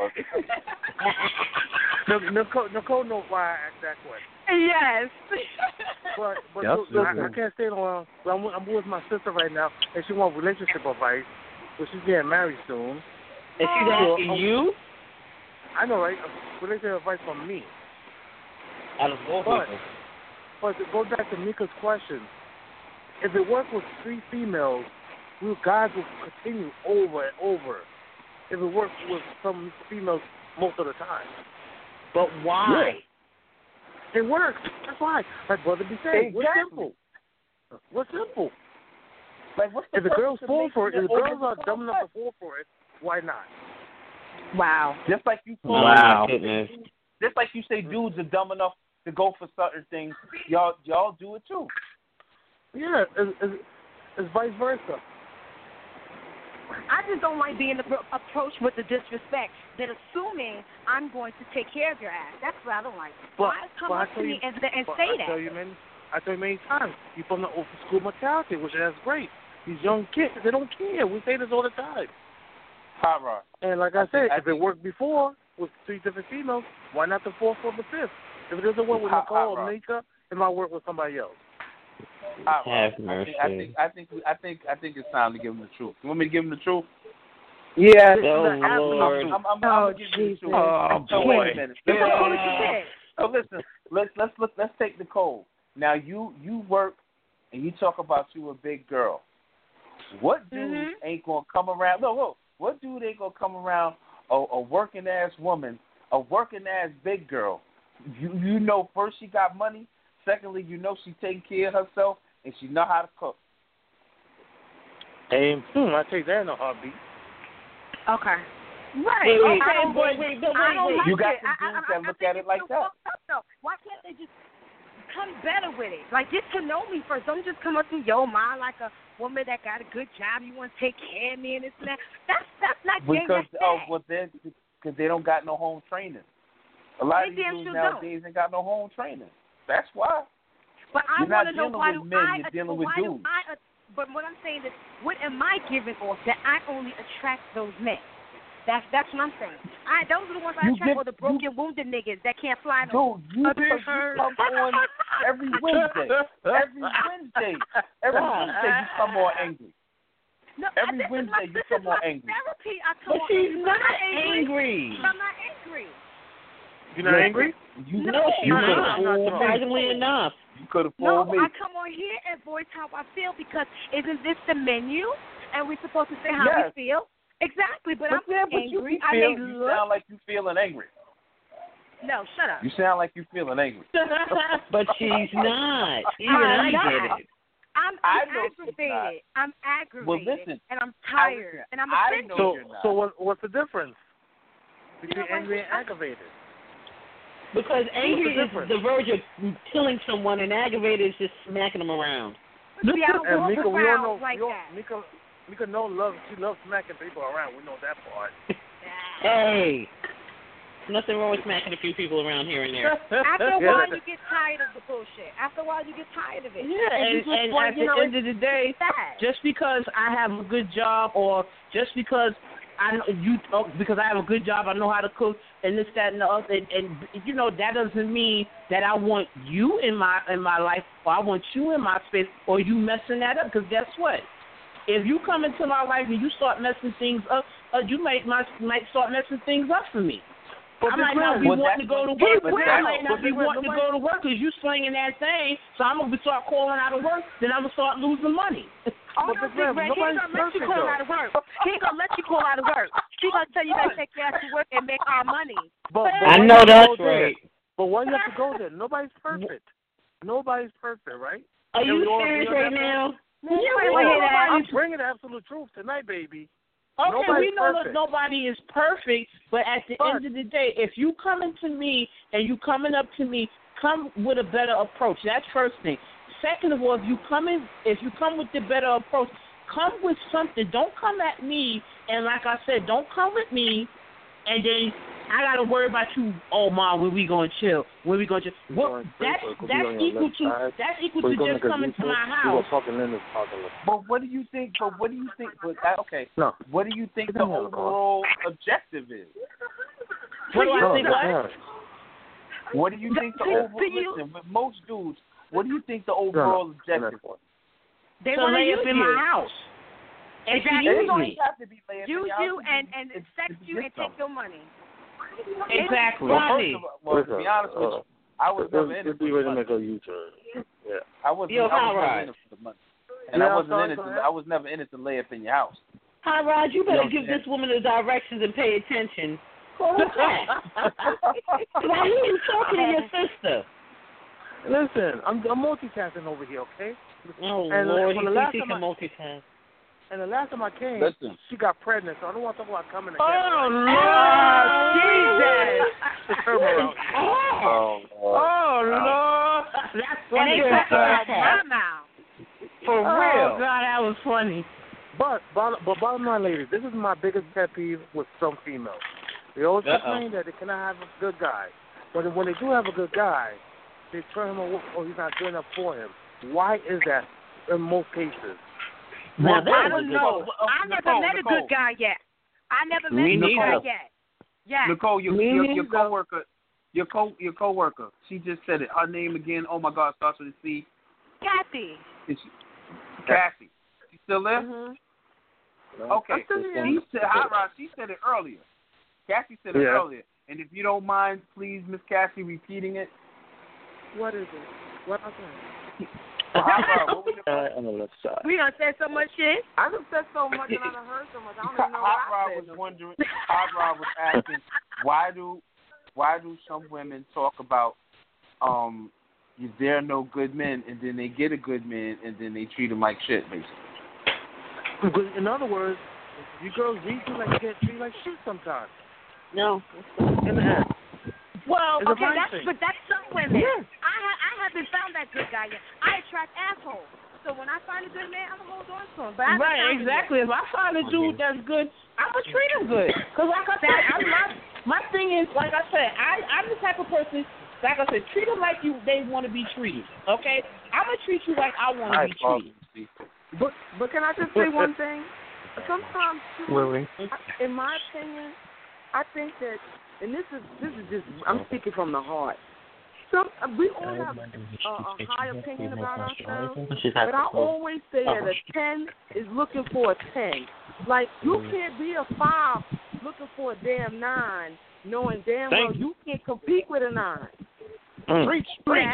Lord. Nicole knows why I asked that question. Yes. But Yep. I can't stay long. I'm with my sister right now, and she wants relationship advice. But she's getting married soon. Is she asking you? I know, right? Relationship advice from me. Out of all But- people. But to go back to Mika's question, if it worked with three females, guys will continue over and over. If it works with some females most of the time. But why? It works. That's why. Like Brother be saying, Exactly. What's simple? Like, what's the If the girls purpose of fall for it, making if the girls are over- dumb enough to fall for it, why not? Wow. Just like you Wow. Goodness. Just like you say dudes are dumb enough to go for certain things, y'all do it too. Yeah, it's vice versa. I just don't like being approached with the disrespect. That assuming I'm going to take care of your ass. That's what I don't like. Why come up to me and say I that? tell you many times, you're from the old school mentality, which is great. These young kids, they don't care. We say this all the time. Hot Rod. And like I said, I if it worked before with three different females, why not the fourth or the fifth? If it doesn't work with Nicole or Mika, it might work with somebody else. Hot Rod. Have mercy. I think it's time to give them the truth. You want me to give them the truth? Yeah. Oh, Lord. I'm gonna give you the truth. Oh, So boy. wait a minute. So listen, let's take Nicole. Now you work and you talk about you a big girl. What dude ain't gonna come around? Look, what dude ain't gonna come around a working ass woman, a working ass big girl? You know, first she got money. Secondly, you know she taking care of herself and she know how to cook. And I take that in a heartbeat. Okay. Right. Wait, okay, I don't but wait, I don't like You got it. some dudes that look think at it it's like so that. fucked up, though. Why can't they just become better with it? Like, get to know me first. Don't just come up to your mind like a woman that got a good job. You want to take care of me and this and that. That's not gay. Because That's sad. because they don't got no home training. A lot They of these damn dudes sure nowadays ain't got no home training. That's why. But I You're not want to know dealing why with do men, I? you're dealing but with why do dudes. I? But what I'm saying is, what am I giving off that I only attract those men? That's what I'm saying. Those are the ones I attract, or the broken, wounded niggas that can't fly. Dude, you come on every Wednesday. Every Wednesday you come on angry. No, Every Wednesday you come on angry. Therapy, I come But on she's angry. not I'm angry. But I'm not angry. You're not angry? No, she's you not. could've- Surprisingly enough. You could have No, fooled me. I come on here and voice how I feel because isn't this the menu? And we're supposed to say how Yes. we feel. Exactly, but I'm yeah, angry. you I may sound like you feeling angry. No, shut up. You sound like you feeling angry. But she's not. Even I get it. I'm I know she's aggravated. I'm aggravated. Well, listen, and I'm tired. And I'm offended. know you're not. So what's the difference between You know what? angry and aggravated? Because angry is difference? the verge of killing someone, and aggravated is just smacking them around. See, I don't And walk Mika, we all around know. like that. Mika she loves smacking people around. We know that part. Hey, nothing wrong with smacking a few people around here and there. After a while, you get tired of the bullshit. After a while, you get tired of it. Yeah, you and just at want, the end of the day, it's sad. just because I have a good job, or just because because I have a good job, I know how to cook, and this, that, and the other, and you know that doesn't mean that I want you in my life, or I want you in my space, or you messing that up. Because guess what? If you come into my life and you start messing things up, you might start messing things up for me. I might not be wanting to go to work. I might not be wanting to go to work because you slinging that thing. So I'm gonna start calling out of work. Then I'm gonna start losing money. Oh, no, Big Red, he ain't gonna let you call out of work. He ain't gonna let you call out of work. He gonna tell you to take your ass to work and make our money. But I know that's right. But why you have to go there? Nobody's perfect. Nobody's perfect, right? Are you serious right now? I'm bringing the absolute truth tonight, baby. Okay, Nobody's we know perfect. that nobody is perfect, but at the end of the day, if you coming to me and you coming up to me, come with a better approach. That's first thing. Second of all, if you come with the better approach, come with something. Don't come at me and like I said, don't come with me and then I gotta worry about you. Oh, Mom, when we gonna chill? When we gonna chill? Well, that's equal to just coming to my house. But what do you think? Okay. No. What do you think the overall objective is? What do I think? What? What do you think the overall? Listen, with most dudes, what do you think the overall objective was? They to want to lay use up in you. my house. Exactly. It don't even have to be laying Use in you your house. and sex you and take your money. Exactly. Well, to be honest with you, I was never in it for the money. Yeah. I was never in it for the money. And Yeah, I was never in it to lay up in your house. Hi, Rod, you better give this woman the directions and pay attention. Call her back. I hear you talking to your sister. Listen, I'm multitasking over here, okay? Oh, And Lord, for the he last thinks he time can multitask. And the last time I came, Listen. she got pregnant, so I don't want to talk about coming again. Oh, right? Lord, Jesus. Turn around. Oh, Lord. That's funny. And they talk about my mouth. For Oh, real. God, that was funny. But bottom line, ladies, this is my biggest pet peeve with some females. They always complain that they cannot have a good guy. But when they do have a good guy, they turn him away, or he's not good enough for him. Why is that in most cases? Now, I don't know. I never met a good guy yet. I never met a good guy yet. Yeah. Nicole, your coworker, your coworker, she just said it. Her name again. Oh my God, starts with a C. Kathy. Cassie. She still there? Mm-hmm. Okay. She said, Hot Rod, she said it earlier. Cassie said it earlier. And if you don't mind, please, Miss Cassie, repeating it. What is it? What happened? Hot Rod, what was your On the left side. We done said so much shit. I done said so much and I done heard so much. I don't even know what Hot I Rod said. was wondering. Hot Rod was asking, why do some women talk about there are no good men, and then they get a good man, and then they treat him like shit, basically. In other words, you girls need to get treated like shit sometimes. No. In the end. Well, Okay, that's some women. Yeah. I haven't found that good guy yet. I attract assholes. So when I find a good man, I'm going to hold on to him. But I haven't right, found him exactly. yet. If I find a dude that's good, I'm going to treat him good. Because like I said, My thing is, like I said, I'm the type of person. Like I said, treat them like they want to be treated. Okay, I'm gonna treat you like I want to be treated. But can I just say one thing? Sometimes, Really? in my opinion, I think that, and this is just, I'm speaking from the heart. We all have a high opinion about ourselves, but I always say that a 10 is looking for a 10. Like, you can't be a 5 looking for a damn 9, knowing damn well you can't compete with a 9. Preach. Okay.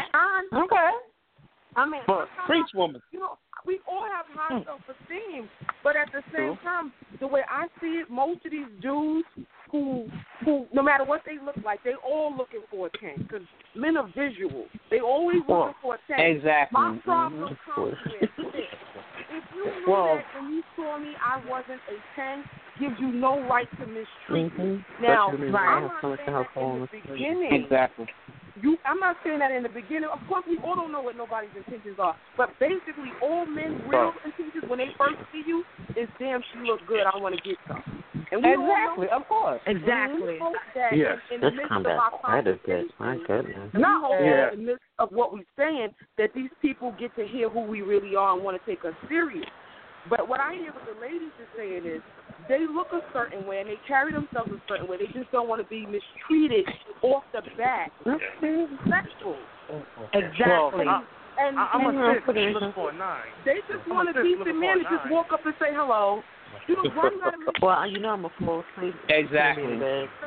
I mean, Preach, woman. You know, we all have high self-esteem, but at the same time, the way I see it, most of these dudes who no matter what they look like, they all looking for a 10. Because men are visual. They always looking for a 10. Exactly. My problem comes with this. If you knew that when you saw me I wasn't a 10, gives you no right to mistreat me. Now, I'm not saying that in the beginning. Exactly. I'm not saying that in the beginning. Of course, we all don't know what nobody's intentions are. But basically, all men's real intentions when they first see you is, damn, she look good. I want to get some. And we Exactly, of course. Exactly. Yes. In the midst of our conversation, My goodness. not only in the midst of what we're saying, that these people get to hear who we really are and want to take us serious. But what I hear what the ladies are saying is they look a certain way and they carry themselves a certain way. They just don't want to be mistreated off the bat. That's respectful. Exactly. Well, I'm a 6 looking for a 9. They just want a decent man to just walk up and say hello. You know, why you gotta make Well, you know I'm a full sleep. Exactly. you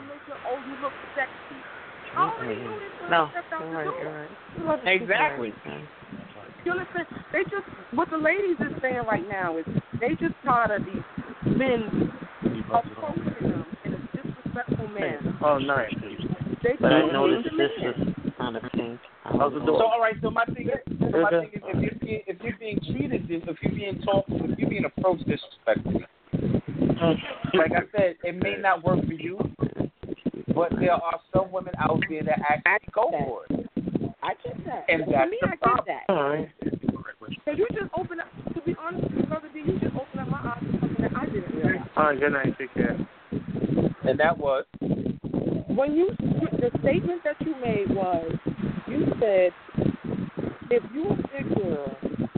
look sexy. I already knew this. No. You're right. Exactly. You understand? They just, what the ladies is saying right now is they just tired of these men approaching them in a disrespectful manner. Oh, nice. But I noticed this is kind of pink. So all right. So my thing is, if you're being treated, if you're being talked, if you're being approached disrespectfully, like I said, it may not work for you, but there are some women out there that actually go for it. I get that. And For that's me, the I get problem. that. All right. Because you just open up, to be honest with you, Brother D, you just opened up my eyes to something that I didn't realize. All right, good night. Take care. And that was When the statement that you made was, you said, if you're a big girl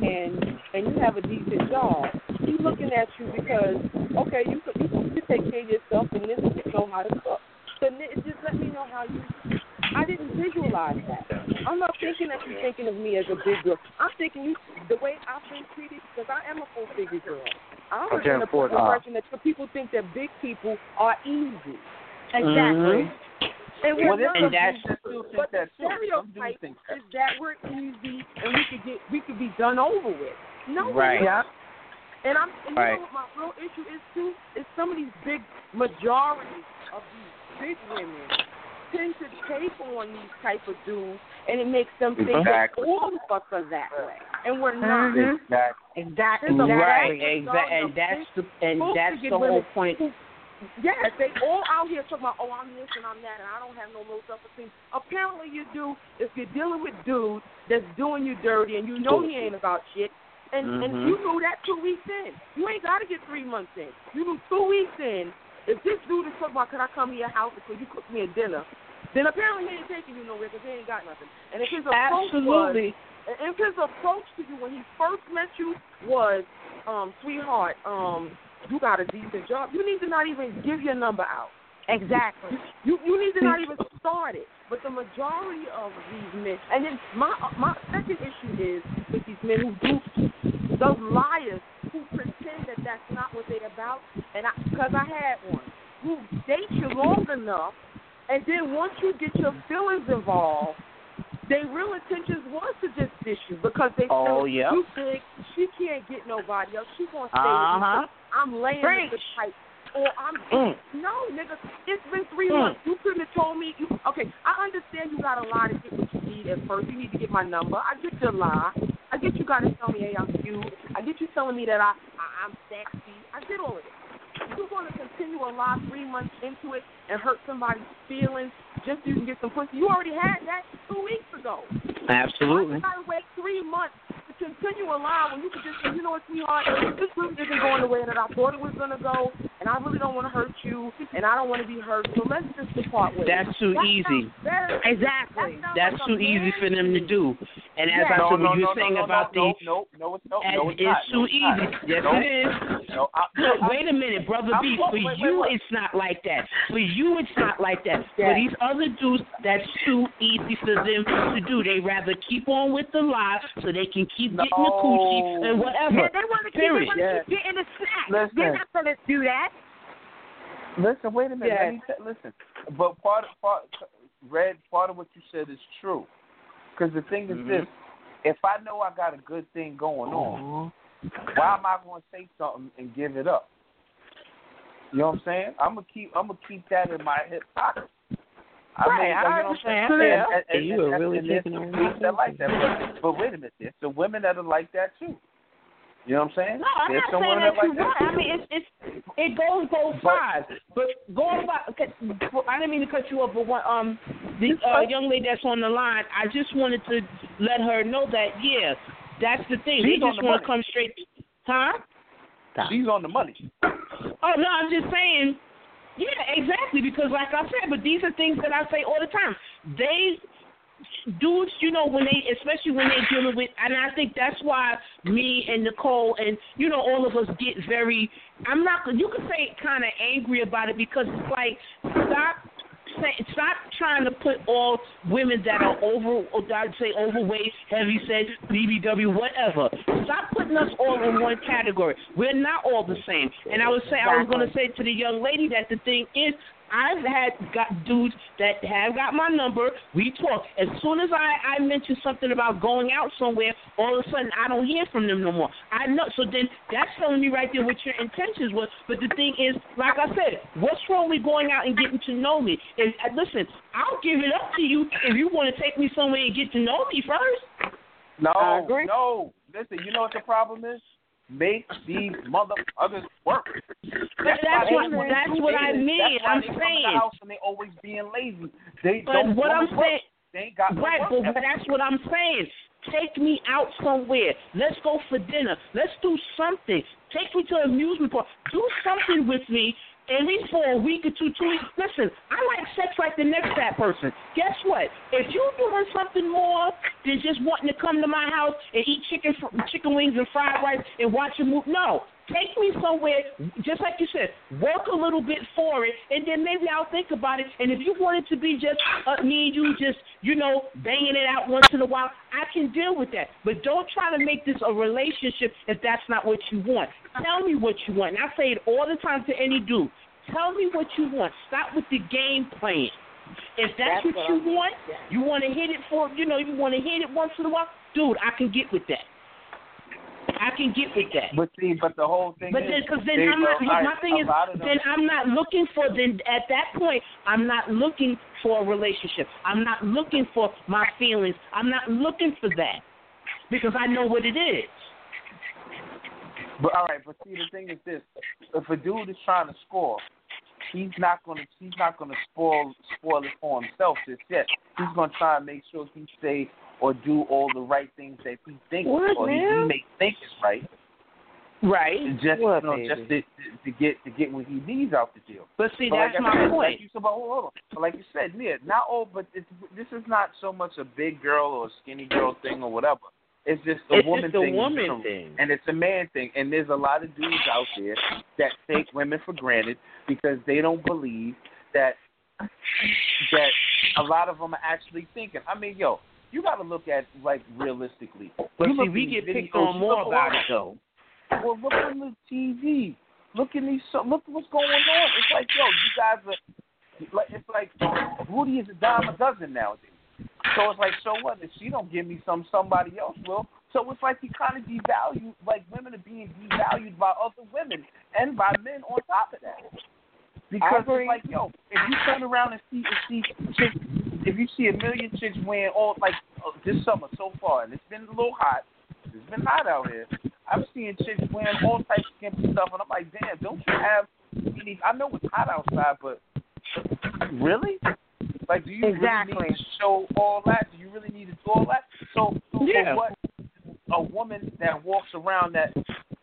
and you have a decent job, he's looking at you because, okay, you can take care of yourself and then you know how to cook. So it just let me know how you. I didn't visualize that. I'm not thinking that you're thinking of me as a big girl. I'm thinking you the way I've been treated because I am a full-figure girl. I'm in the impression that people think that big people are easy. Exactly. And we're not. But the stereotype is that we're easy and we could be done over with. No, right. Yeah. And you know what my real issue is too? Is some of these big majority of these big women tend to take on these type of dudes, and it makes them think that all of us are that way, and we're not. Exactly. Right. Exactly. And that's the whole point. Yes, they all out here talking about, I'm this and I'm that, and I don't have no low self-esteem. Apparently you do if you're dealing with dudes that's doing you dirty, and you know he ain't about shit. And you knew that 2 weeks in. You ain't got to get 3 months in. You knew 2 weeks in. If this dude is talking about, could I come to your house because you cook me a dinner, then apparently he ain't taking you nowhere because he ain't got nothing. And if his approach to you when he first met you was, sweetheart, you got a decent job, you need to not even give your number out. Exactly. You need to not even start it. But the majority of these men, and then my second issue is with these men who do, those liars who pretend that that's not what they're about. And because I had one who dates you long enough, and then once you get your feelings involved, their real intentions was to just dish you because they feel you big, she can't get nobody else. She gonna stay with you. I'm laying with the type. Or no, nigga, it's been 3 months. You couldn't have told me. Okay, I understand you got a lie to get what you need at first. You need to get my number. I get your lie. I get you got to tell me, hey, I'm cute. I get you telling me that I'm sexy. I get all of it. You're going to continue a lie 3 months into it and hurt somebody's feelings just so you can get some pussy. You already had that 2 weeks ago. Absolutely. You got to wait 3 months to continue a lie when you could just say, you know what, sweetheart, this really isn't going the way that I thought it was going to go, and and I really don't want to hurt you, and I don't want to be hurt, so let's just part ways. That's too easy. Exactly. That's too easy for them to do. And as I said, what you're saying about the... It's too easy. Yes, it is. Look, wait a minute, Brother B. For you, it's not like that. For you, it's not like that. For these other dudes, that's too easy for them to do. They rather keep on with the lie so they can keep getting the coochie and whatever. Yeah, they want to keep getting the snack. They're not going to do that. Listen, wait a minute. Listen. But part of what you said is true. Because the thing is this. If I know I got a good thing going on, why am I going to say something and give it up? You know what I'm saying? I'm gonna keep that in my hip pocket. I understand. And you are really taking on that like that. But wait a minute, there's some women that are like that too. You know what I'm saying? No, I'm not saying that you're right. I mean, it goes both sides. But going by, I didn't mean to cut you off, but the young lady that's on the line, I just wanted to let her know that, that's the thing. They just want to come straight. Huh? She's on the money. Oh, no, I'm just saying, exactly, because like I said, but these are things that I say all the time. Dudes, especially when they're dealing with, and I think that's why me and Nicole and, all of us get very, you could say kind of angry about it, because it's like, stop trying to put all women that are overweight, heavy set, BBW, whatever. Stop putting us all in one category. We're not all the same. And I was going to say to the young lady that the thing is, I've got dudes that have got my number. We talk. As soon as I mention something about going out somewhere, all of a sudden I don't hear from them no more. I know. So then that's telling me right there what your intentions were. But the thing is, like I said, what's wrong with going out and getting to know me? Listen, I'll give it up to you if you want to take me somewhere and get to know me first. No. Listen, you know what the problem is? Make these motherfuckers work. That's what I mean. I'm saying. The house and they always being lazy. But what I'm saying, they ain't got right? But that's what I'm saying. Take me out somewhere. Let's go for dinner. Let's do something. Take me to an amusement park. Do something with me. At least for a week or 2 weeks. Listen, I like sex like the next fat person. Guess what? If you're doing something more than just wanting to come to my house and eat chicken wings and fried rice and watch a movie, no. Take me somewhere, just like you said, work a little bit for it, and then maybe I'll think about it. And if you want it to be just me and you just, banging it out once in a while, I can deal with that. But don't try to make this a relationship if that's not what you want. Tell me what you want. And I say it all the time to any dude. Tell me what you want. Stop with the game plan. If that's what you want, you want to hit it you want to hit it once in a while, dude, I can get with that. But the whole thing is, I'm not looking for, at that point, I'm not looking for a relationship. I'm not looking for my feelings. I'm not looking for that because I know what it is. But all right, but see, the thing is this: if a dude is trying to score, he's not gonna spoil it for himself just yet. He's gonna try and make sure he stay or do all the right things that he thinks he may think is right. Right. Just to get what he needs out the deal. But see, that's my point. Hold on. But like you said, not all. But this is not so much a big girl or a skinny girl thing or whatever. It's just a woman thing, and it's a man thing. And there's a lot of dudes out there that take women for granted because they don't believe that a lot of them are actually thinking. I mean, you got to look at realistically. But see, we get picked on more about it though. Well, look on the TV. Look what's going on. It's like, you guys are. It's like Rudy is a dime a dozen nowadays. So it's like, so what? If she don't give me somebody else will. So it's like you kind of devalue, women are being devalued by other women and by men on top of that. Because it's like, if you turn around and see chicks, if you see a million chicks wearing all, this summer so far, and it's been a little hot, it's been hot out here, I'm seeing chicks wearing all types of skimpy stuff, and I'm like, damn, don't you have any, I know it's hot outside, but really? Do you really need to show all that? Do you really need to do all that? So what? A woman that walks around that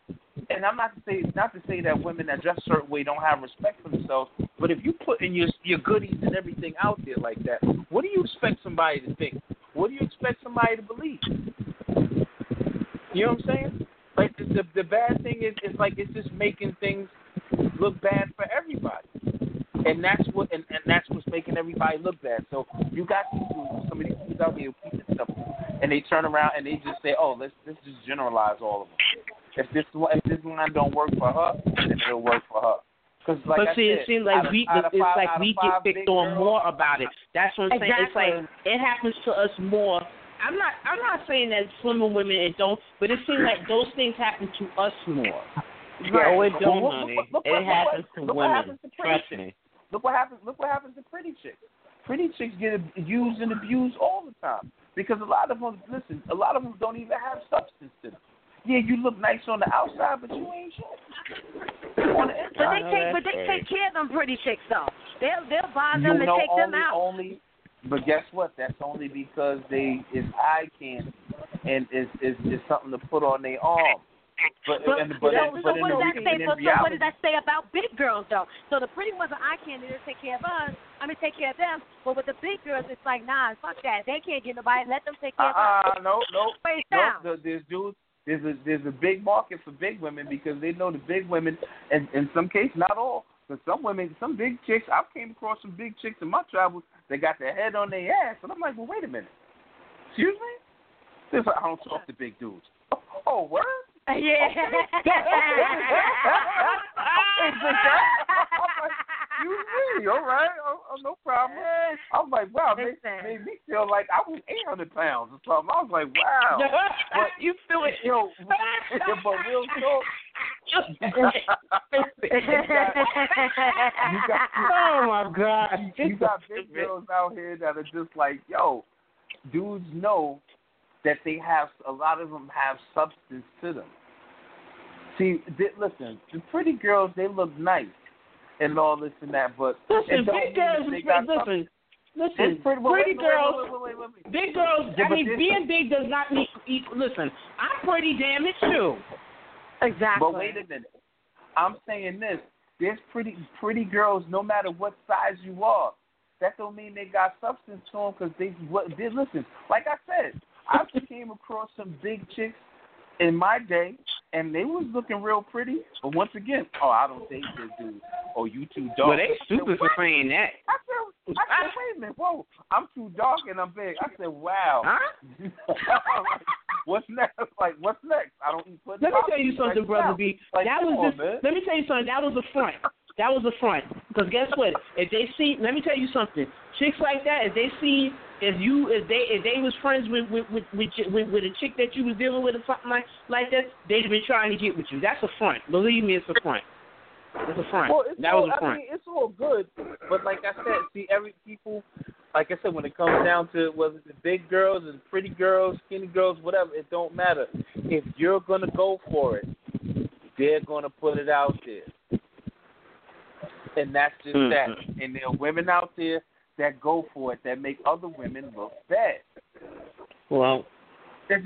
and I'm not to say that women that dress a certain way don't have respect for themselves, but if you put in your goodies and everything out there like that, what do you expect somebody to think? What do you expect somebody to believe? You know what I'm saying? Like the bad thing is like it's just making things look bad for everybody, and that's what's making everybody look bad. So you got some of these dudes out there who keep it simple, and they turn around and they just say, "Oh, let's just generalize all of them. If this line don't work for her, then it'll work for her." Because like I said, it seems like we get picked on more about it. That's what I'm saying. Exactly. It's like it happens to us more. I'm not saying that slimming women it don't, but it seems like those things happen to us more. No, it don't, Look, honey. look It happens to what women. happens to pretty Trust chicks. me. Look what happens to pretty chicks. Pretty chicks get used and abused all the time because a lot of them don't even have substance to them. Yeah, you look nice on the outside, but you ain't shit on the inside. But they take care of them pretty chicks though. They'll buy them and take them out. But guess what? That's only because it's eye candy and is something to put on their arm. What does that say about big girls though? So the pretty ones are eye candy, they take care of us. Take care of them. But with the big girls, it's like, nah, fuck that. They can't get nobody. Let them take care of us. No. There's There's a big market for big women because they know the big women, and in some cases, not all, but some big chicks. I've came across some big chicks in my travels. They got their head on their ass, and I'm like, well, wait a minute. Excuse me? I don't talk to big dudes. Oh, what? Yeah. Excuse me, all right, no problem. I was like, wow, made me feel like I was 800 pounds or something. I was like, wow. But you feel it, yo. But real talk. Oh my God! You got big girls out here that are just like, yo, dudes know that a lot of them have substance to them. See, listen, the pretty girls, they look nice and all this and that, but listen, big girls, pretty girls, big girls. I mean, being big does not equal. Listen, I'm pretty damn it too. Exactly. But wait a minute, I'm saying this: there's pretty girls, no matter what size you are. That don't mean they got substance to them because they listen. Like I said, I came across some big chicks in my day, and they was looking real pretty. But once again, I don't date this dude. Oh, you too dark. Well, they stupid for saying that. I said, wait a minute. Whoa, I'm too dark and I'm big. I said, wow. Huh? What's next? Like, what's next? I don't eat pudding. Let me tell you something, brother B. Like, Let me tell you something. That was a front. That was a front. Because guess what? If they see, let me tell you something. Chicks like that, if they see, if they was friends with a chick that you was dealing with or something like that, they'd been trying to get with you. That's a front. Believe me, it's a front. It's a front. Well, was a front. I mean, it's all good, but like I said, see, like I said, when it comes down to whether it's the big girls and pretty girls, skinny girls, whatever, it don't matter. If you're gonna go for it, they're gonna put it out there, and that's just that. And there are women out there that go for it that make other women look bad. Well, it's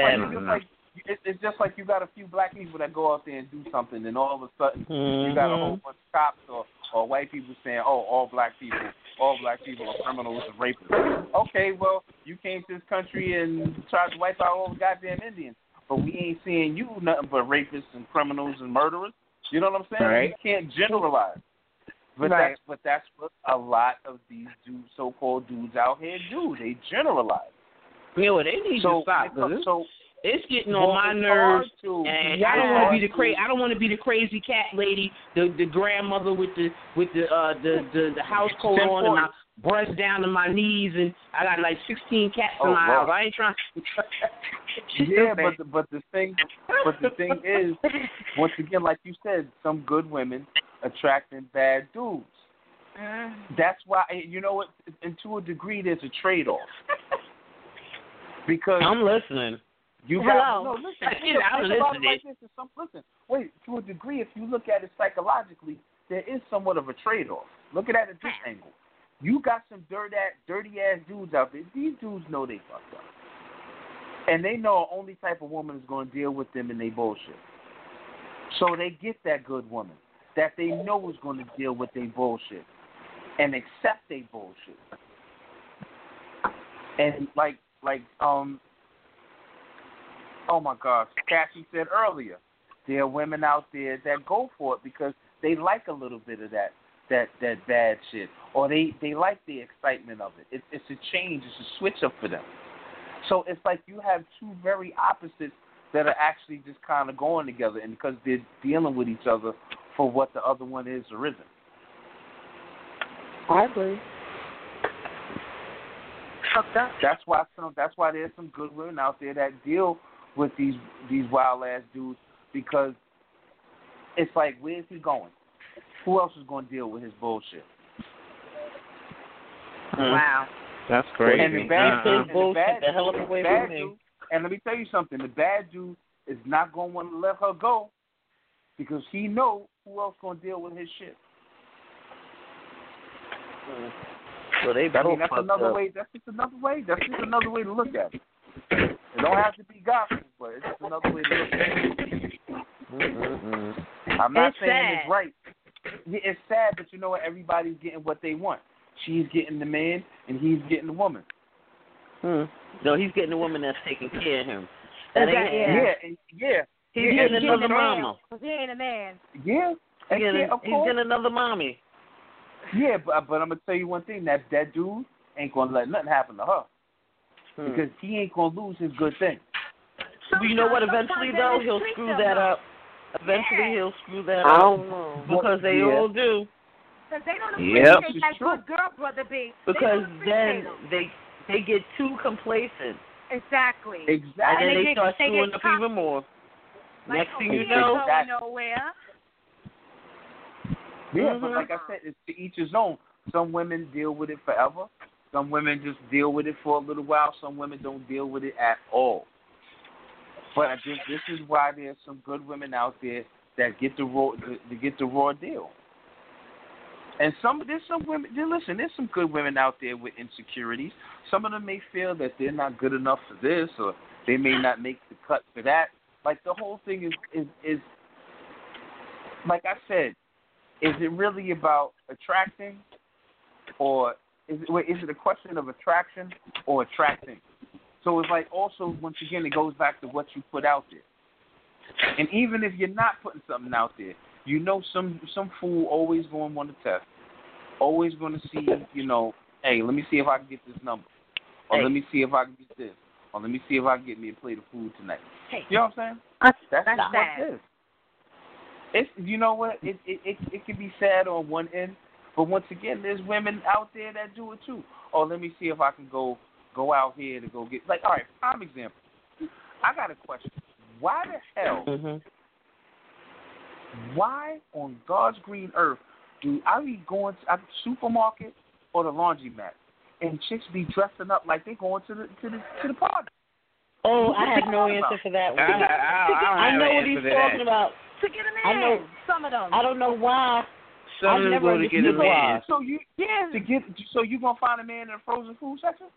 just like you got a few black people that go out there and do something, and all of a sudden you got a whole bunch of cops or white people saying, "Oh, all black people are criminals and rapists." Okay, well, you came to this country and tried to wipe out all the goddamn Indians, but we ain't seeing you nothing but rapists and criminals and murderers. You know what I'm saying? Right. You can't generalize. But right. that's what a lot of these so-called dudes out here do. They generalize. Yeah, well, they need to stop. It's getting on my nerves, and I don't want to be I don't want to be the crazy cat lady, the grandmother with the house coat on and my breast down to my knees, and I got like 16 cats in my house. I ain't trying. Yeah, but the thing is, once again, like you said, some good women attracting bad dudes. That's why, you know what? And to a degree, there's a trade-off. Because I'm listening. You got no listen. Listen. Wait, to a degree, if you look at it psychologically, there is somewhat of a trade-off. Look at it at this angle. You got some dirty ass dudes out there. These dudes know they fucked up, and they know the only type of woman is going to deal with them in their bullshit. So they get that good woman that they know is going to deal with their bullshit and accept their bullshit. And oh my gosh, Cassie said earlier, there are women out there that go for it because they like a little bit of that bad shit, or they like the excitement of it. It's a change, it's a switch up for them. So it's like you have two very opposites that are actually just kind of going together, and because they're dealing with each other for what the other one is or isn't. I agree. That's why there's some good women out there that deal with these wild ass dudes, because it's like, where's he going? Who else is going to deal with his bullshit? Wow. That's crazy. And the bad dude, and let me tell you something, the bad dude is not going to want to let her go because he know who else going to deal with his shit. So they both that's another way. That's just another way. That's just another way to look at it. It don't have to be gospel, but it's just another way to look at it. I'm not saying it's right. Yeah, it's sad, but you know what? Everybody's getting what they want. She's getting the man, and he's getting the woman. No, he's getting the woman that's taking care of him. He's getting another mama. He ain't a man. Yeah. He's getting another mommy. Yeah, but I'm gonna tell you one thing: that dude ain't gonna let nothing happen to her because he ain't gonna lose his good thing. But you know what? Eventually, though, he'll screw that up. He'll screw that up. I don't know. Because they all do. Because they don't appreciate that good girl, Brother B. Because then they get too complacent. Exactly. And then they start screwing up even more. Next thing you know, nowhere. Yeah, but like I said, it's to each his own. Some women deal with it forever. Some women just deal with it for a little while. Some women don't deal with it at all. But I think this is why there's some good women out there that get the raw deal. And there's some women. Listen, there's some good women out there with insecurities. Some of them may feel that they're not good enough for this, or they may not make the cut for that. Like the whole thing is like I said. Is it really about attracting, or is it a question of attraction or attracting? So it's like also, once again, it goes back to what you put out there. And even if you're not putting something out there, you know some fool always going to want to test, always going to see, hey, let me see if I can get this number, or let me see if I can get this, or let me see if I can get me a plate of food tonight. Hey. You know what I'm saying? That's what it is. It's, you know what? It can be sad on one end, but once again, there's women out there that do it too. Oh, let me see if I can go out here to go get, like, all right, prime example. I got a question. Why the hell? Why on God's green earth do I be going to the supermarket or the laundromat and chicks be dressing up like they going to the party? Oh, I have no answer for that one. I know what he's talking about. To get a man. I know some of them. I don't know why. Some of them go to get a man. So you gonna find a man in the frozen food section?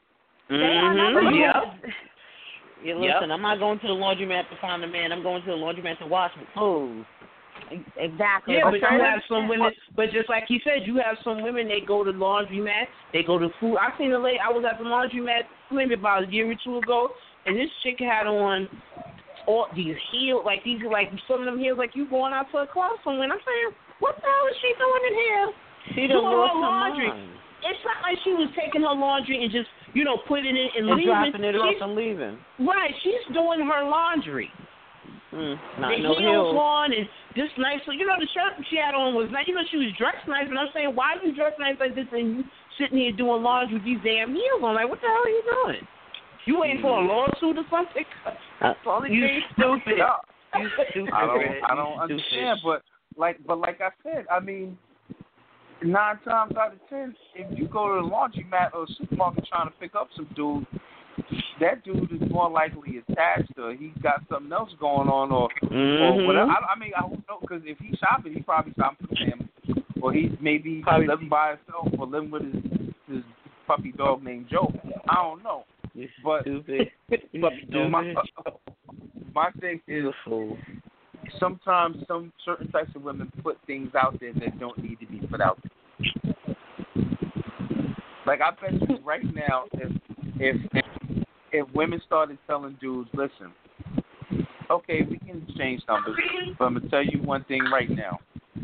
Yeah, listen, I'm not going to the laundromat to find a man. I'm going to the laundromat to wash my clothes. Exactly. Yeah, but you have some women. But just like he said, you have some women. They go to laundromat. They go to food. I seen a lady. I was at the laundromat maybe about a year or two ago, and this chick had on all these heels, like some of them heels, like you going out to a club somewhere. And I'm saying, what the hell is she doing in here? She doing her laundry. It's not like she was taking her laundry and just, putting it in and leaving. Dropping it off and leaving. Right, she's doing her laundry. The heels on and just nice. So, the shirt she had on was nice. She was dressed nice, and I'm saying, why are you dressed nice like this and you sitting here doing laundry with these damn heels on? Like, what the hell are you doing? You waiting for a lawsuit or something? You stupid. You stupid. I don't understand, but like I said, I mean, 9 times out of 10, if you go to the laundromat or supermarket trying to pick up some dude, that dude is more likely attached, or he got something else going on, or whatever. I mean, I don't know, because if he's shopping, he probably shopping for him, or he's maybe living by himself, or living with his puppy dog named Joe. I don't know. But stupid. my thing is, sometimes some certain types of women put things out there that don't need to be put out there. Like I bet you right now, if women started telling dudes, listen, okay, we can change numbers, but I'm gonna tell you one thing right now.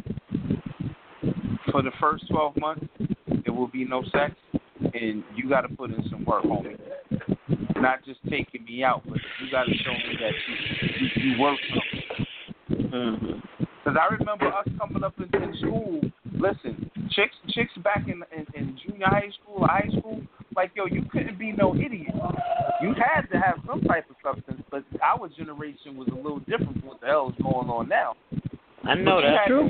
For the first 12 months, there will be no sex, and you got to put in some work, homie. Not just taking me out, but you got to show me that you work something. Because I remember us coming up in school. Listen, chicks back in junior high school, like, yo, you couldn't be no idiot. You had to have some type of substance, but our generation was a little different from what the hell is going on now. I know that's true.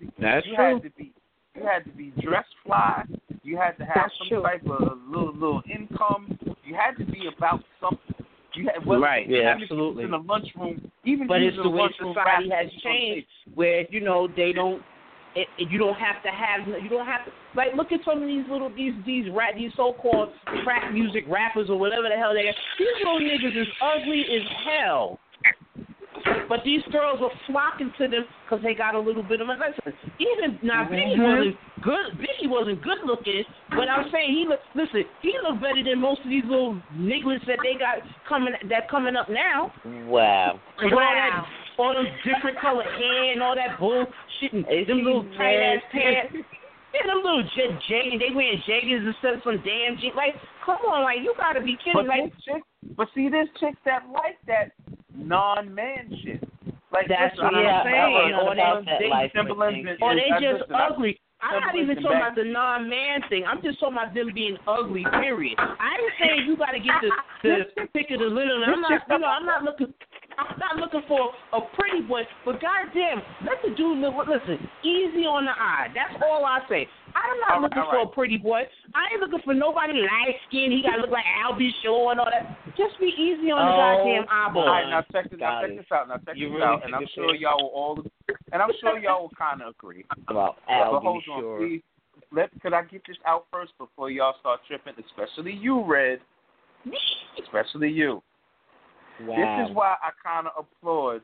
You had to be dressed fly. You had to have some type of little income. You had to be about something. You had, right? Yeah, absolutely. In the lunchroom, but it's the way society has changed, where they don't. You don't have to like look at some of these so-called rap music rappers or whatever the hell they are. These little niggas is ugly as hell. But these girls were flocking to them because they got a little bit of a listen. Even now, Biggie wasn't good looking, but I'm saying he looked better than most of these little niggas that they got coming up now. Wow. All them different color hair and all that bullshit and them little tight ass pants. Yeah, them little they wearing jaggers instead of some damn jeans. Like, come on, like you gotta be kidding. But see, there's chicks that like that non-man shit. Like that's what I'm saying. Or they just ugly. I'm not even talking about the non-man thing. I'm just talking about them being ugly. Period. I ain't saying you got to get the pick of the litter. I'm not looking for a pretty boy, but goddamn, let the dude listen easy on the eye. That's all I say. I'm not looking for a pretty boy. I ain't looking for nobody light skinned. He gotta look like Albie Shaw and all that. Just be easy on the goddamn eyeball. All right, now check this out. And I'm sure y'all will kind of agree about Albie Shaw. Could I get this out first before y'all start tripping? Especially you, Red. Especially you. Wow. This is why I kind of applaud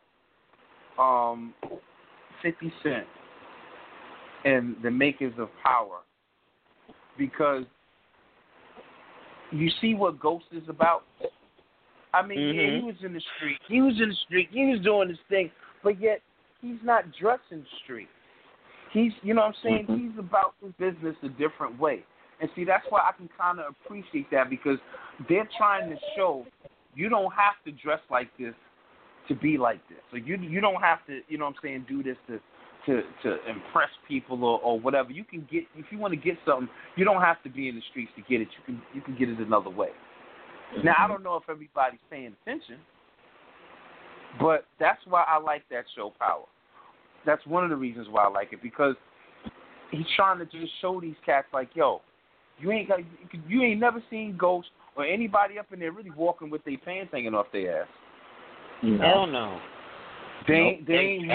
50 Cent and the makers of Power, because you see what Ghost is about. I mean, yeah, he was in the street. He was doing his thing, but yet he's not dressing the street. He's, you know what I'm saying? He's about his business a different way. And see, that's why I can kind of appreciate that, because they're trying to show you don't have to dress like this to be like this. So you don't have to, you know what I'm saying, do this to impress people or whatever. You can get, if you want to get something, you don't have to be in the streets to get it. You can get it another way. Now, I don't know if everybody's paying attention, but that's why I like that show, Power. That's one of the reasons why I like it, because he's trying to just show these cats like, yo, you ain't never seen Ghost or anybody up in there really walking with their pants hanging off their ass. Hell no. They ain't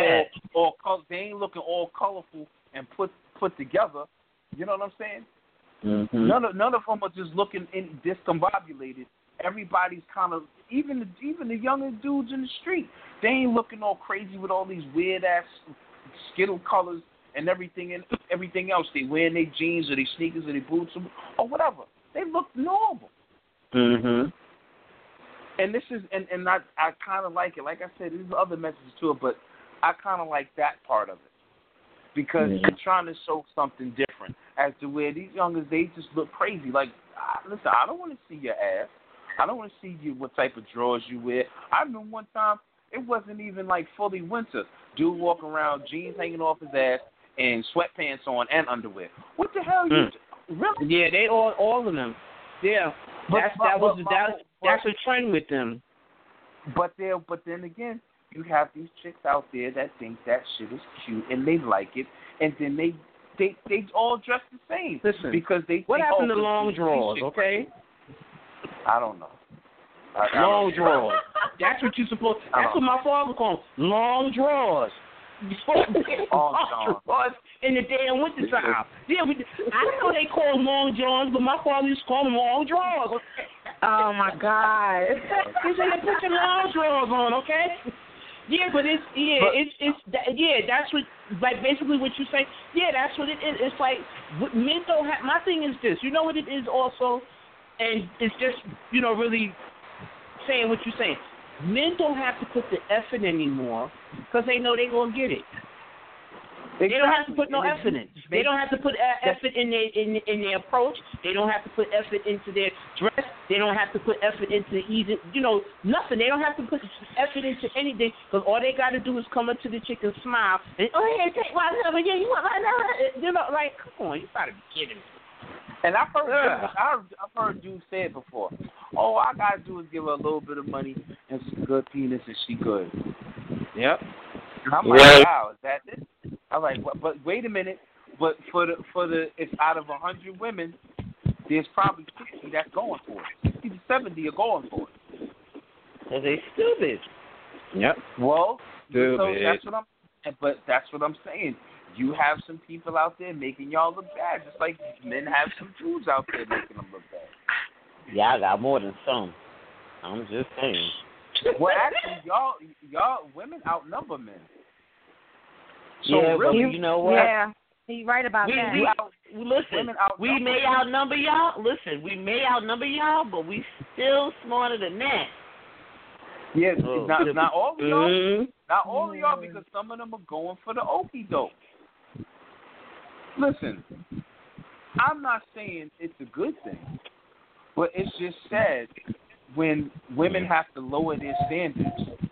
looking all colorful and put together. You know what I'm saying? Mm-hmm. None of them are just looking discombobulated. Everybody's kind of, even the younger dudes in the street, they ain't looking all crazy with all these weird ass Skittle colors and everything else. They wearing their jeans or their sneakers or their boots or whatever. They look normal. Mhm. And this is, and I kind of like it. Like I said, there's other messages to it, but I kind of like that part of it, because you're trying to show something different as to where these youngers, they just look crazy. Like, listen, I don't want to see your ass. I don't want to see you what type of drawers you wear. I remember one time, it wasn't even like fully winter. Dude walking around, jeans hanging off his ass, and sweatpants on and underwear. What the hell you? Really? Yeah, they all of them. Yeah, that's a trend with them. But then again, you have these chicks out there that think that shit is cute and they like it, and then they all dress the same. Listen, because they what think, happened to long drawers? Okay. I don't know. Long drawers. That's what you supposed. That's what my father called them. Long drawers. You're supposed to get long drawers in the damn wintertime. Yeah, I know they call them long drawers, but my father used to call them long drawers. Oh my God! He said, "Put your long drawers on, okay?" Yeah, but it's that's what, like, basically what you say. Yeah, that's what it is. It's like men don't have. My thing is this. You know what it is also, and it's just really saying what you're saying. Men don't have to put the effort anymore because they know they're gonna get it. They don't have to put no effort in. They don't have to put effort in their approach. They don't have to put effort into their dress. They don't have to put effort into nothing. They don't have to put effort into anything because all they got to do is come up to the chick and smile and take my number. Yeah, you want my number? Like, come on, you gotta be kidding me. And I've heard dudes say it before. All I gotta do is give her a little bit of money and some good penis, and she good. Yep. And I'm like, wow, is that it? I'm like, but wait a minute. But for the if out of 100 women, there's probably 60 that's going for it. 60 to 70 are going for it. So they stupid. Yep. Well, stupid. So that's what I'm saying. You have some people out there making y'all look bad, just like men have some dudes out there making them look bad. Yeah, I got more than some. I'm just saying. Well, actually, y'all women outnumber men. So yeah, really, but you know what? Yeah, he's right about that. We may outnumber y'all. Listen, we may outnumber y'all, but we still smarter than that. Yeah, not all of y'all. Mm-hmm. Not all of y'all, because some of them are going for the okie doke. Listen, I'm not saying it's a good thing, but it's just sad when women have to lower their standards.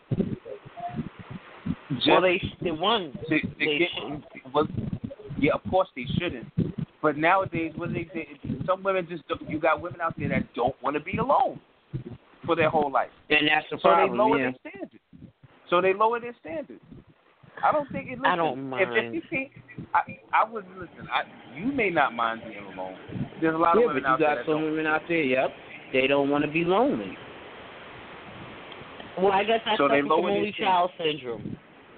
Well, yeah, of course they shouldn't. But nowadays, some women you got women out there that don't want to be alone for their whole life. And that's the problem. So they lower their standards. I don't think it. Listen, I don't mind. If you think, I wouldn't listen. You may not mind being alone. There's a lot of women out there. Yeah, but you got some women out there. Yep, they don't want to be lonely. Well, I guess that's from only child syndrome.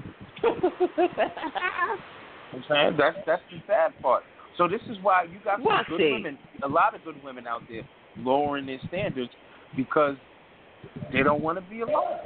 I'm saying that's the sad part. So this is why you got some good women, a lot of good women out there lowering their standards because they don't want to be alone.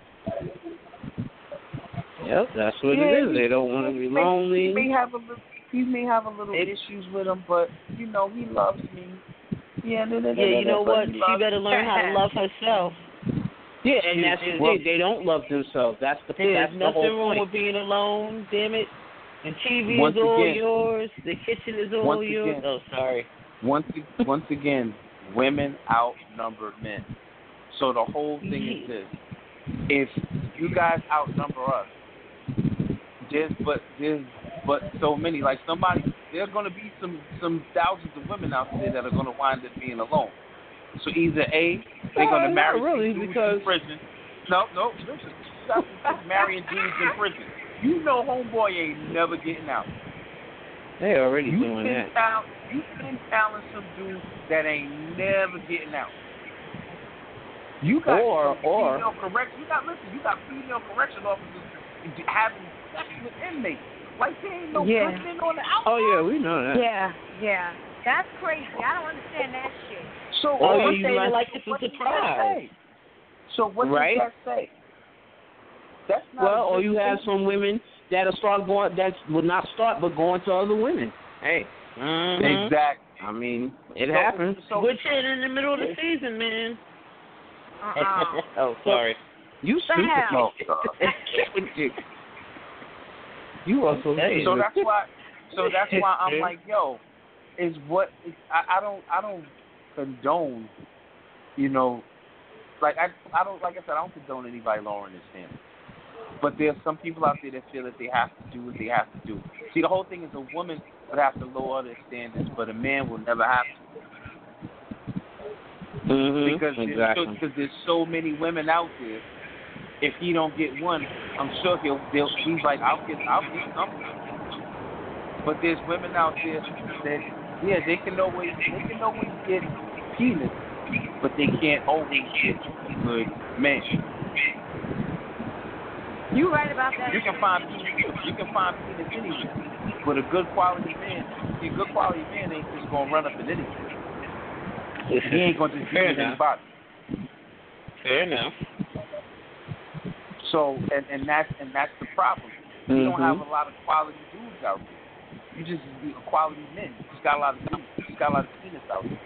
Yep, that's what it is. They don't want to be lonely. He may have a little issues with him, but he loves me. Yeah, you know what? She better learn how to love herself. Yeah, and that's the thing. They don't love themselves. That's the point. There's nothing wrong with being alone. Damn it. The TV is all yours. The kitchen is all yours. Oh, sorry. Once again, women outnumber men. So the whole thing is this: if you guys outnumber us, there's so many. Like there's going to be some thousands of women out there that are going to wind up being alone. So either A, they're going to marry dudes in prison. No, listen. Stop marrying dudes in prison. You know homeboy ain't never getting out. They already doing that. You've been telling some dudes that ain't never getting out. You got female correction. You got female correction officers having sex with inmates. Like there ain't no prison on the outside. Oh yeah, we know that. Yeah. That's crazy. I don't understand that shit. So you like it's a surprise. So what does that say? That's not or you have some women that'll start going. That will not start, but going to other women. Hey. Mm-hmm. Exactly. I mean, it happens. Which is in the middle of the season, man. Oh, sorry. You stupid. No. You are so hey, so that's why I'm like, yo, I don't condone, like I don't condone anybody lowering their standards. But there's some people out there that feel that they have to do what they have to do. See, the whole thing is a woman would have to lower their standards, but a man will never have to. Mm-hmm. Because there's so many women out there. If he don't get one, I'm sure he's like, I'll get something. But there's women out there that they can always get penis, but they can't always get a good man. You right about that. You can find penis anywhere, but a good quality man ain't just gonna run up in anything. He ain't gonna just get anybody. Fair enough. So and that's the problem. You don't have a lot of quality dudes out there. You just quality men. You just got a lot of dudes. You just got a lot of penis out there.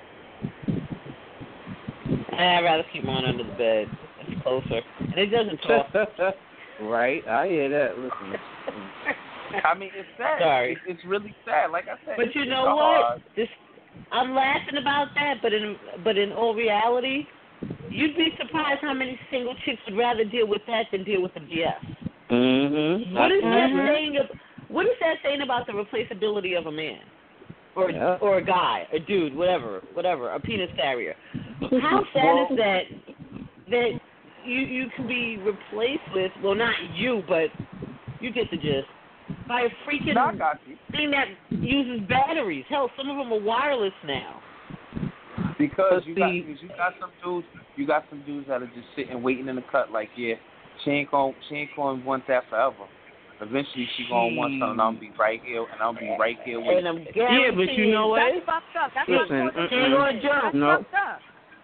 I'd rather keep mine under the bed. It's closer. And it doesn't talk. Right. I hear that. Listen. I mean, it's sad. Sorry. It's really sad. Like I said. But you know what? I'm laughing about that, but in all reality, you'd be surprised how many single chicks would rather deal with that than deal with the BS. Mm-hmm. What is that saying? What is that saying about the replaceability of a man, or a guy, a dude, whatever, a penis carrier? How sad is that you can be replaced with? Well, not you, but you get the gist. By a freaking thing that uses batteries. Hell, some of them are wireless now. Because you got some dudes that are just sitting waiting in the cut like, yeah, she ain't gonna want that forever. Eventually she gonna want something. I'll be right here and I'll be right here waiting. And I'm guaranteed. But you know what? That's fucked up. That's Listen, fucked up.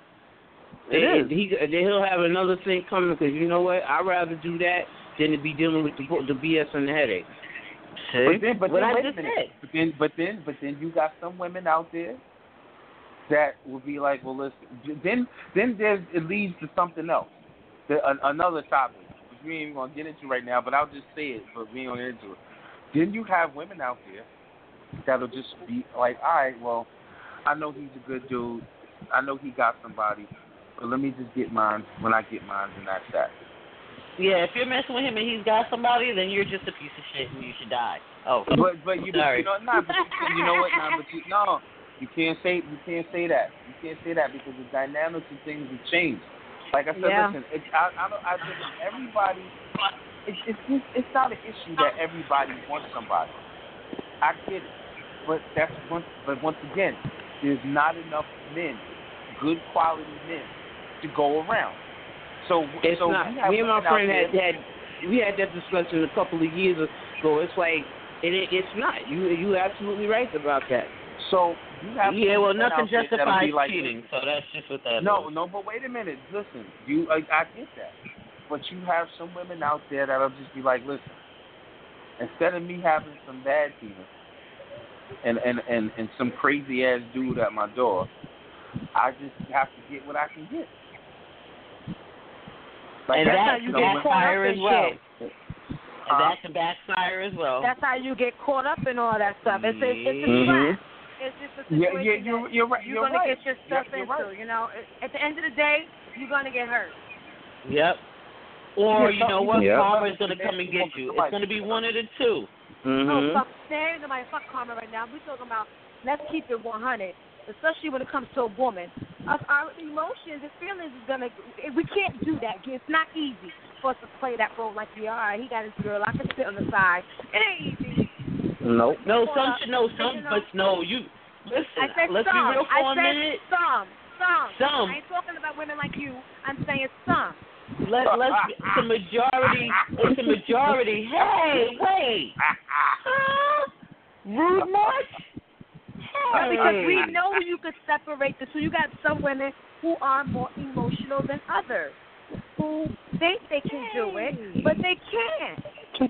He'll have another thing coming because you know what? I'd rather do that than to be dealing with the BS and the headache. But then wait a minute. But then you got some women out there that would be like, well, listen. Then it leads to something else, another topic, which we ain't even gonna get into right now. But I'll just say it, but we ain't gonna get into it. Then you have women out there that'll just be like, all right, well, I know he's a good dude. I know he got somebody, but let me just get mine when I get mine, and that's that. Yeah, if you're messing with him and he's got somebody, then you're just a piece of shit and you should die. Oh, but you sorry. You know what? You can't say that. You can't say that because the dynamics of things have changed. Like I said, listen, I think everybody. It's not an issue that everybody wants somebody. I get it, but once again, there's not enough men, good quality men, to go around. So it's not. Me and my friend we had that discussion a couple of years ago. It's like it's not. You absolutely right about that. So you have nothing justifies cheating. So that's just what that is. No, but wait a minute. Listen, I get that, but you have some women out there that'll just be like, listen, instead of me having some bad penis and some crazy ass dude at my door, I just have to get what I can get. Like and that can backfire as well. And that can backfire as well. That's how you get caught up in all that stuff. It's a trap. It's just a situation you're right. You're going to get yourself into. Right. You know, at the end of the day, you're going to get hurt. Yep. Or, you know what, karma is going to come and get you. It's going to be one of the two. Oh, there ain't nobody fuck karma right now. We're talking about let's keep it 100. Especially when it comes to a woman. Our emotions and feelings is going to, we can't do that. It's not easy for us to play that role like we are. All right, he got his girl. I can sit on the side. It ain't easy. Nope. No, some should know, some, but no, you, listen, let's be real for a minute. Some. I ain't talking about women like you. I'm saying some. Let's it's a majority. It's a majority. Hey, wait. Rude much? No, because we know you could separate the two. You got some women who are more emotional than others, who think they can do it, but they can't.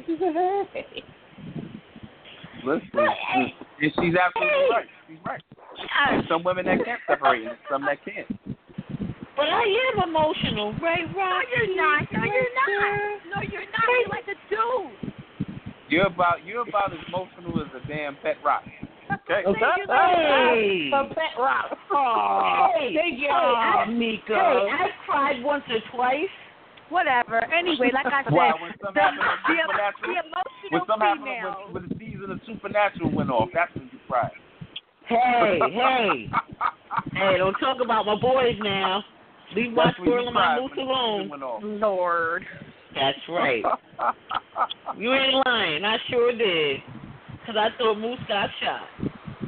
Listen, and she's absolutely right. She's right. There's some women that can't separate, and some that can't. But I am emotional, right, Rob? No, you're not. No, you're not. You're like a dude. You're about as emotional as a damn pet rock. Okay. Hey. A pet rock. Oh, hey, Mika. Hey, I cried once or twice. Whatever. Anyway, like I said, the emotional female. When the season of Supernatural went off, that's when you cried. Hey, don't talk about my boys now. Leave my squirrel and my moose alone. Lord. That's right. You ain't lying. I sure did. Because I thought Moose got shot.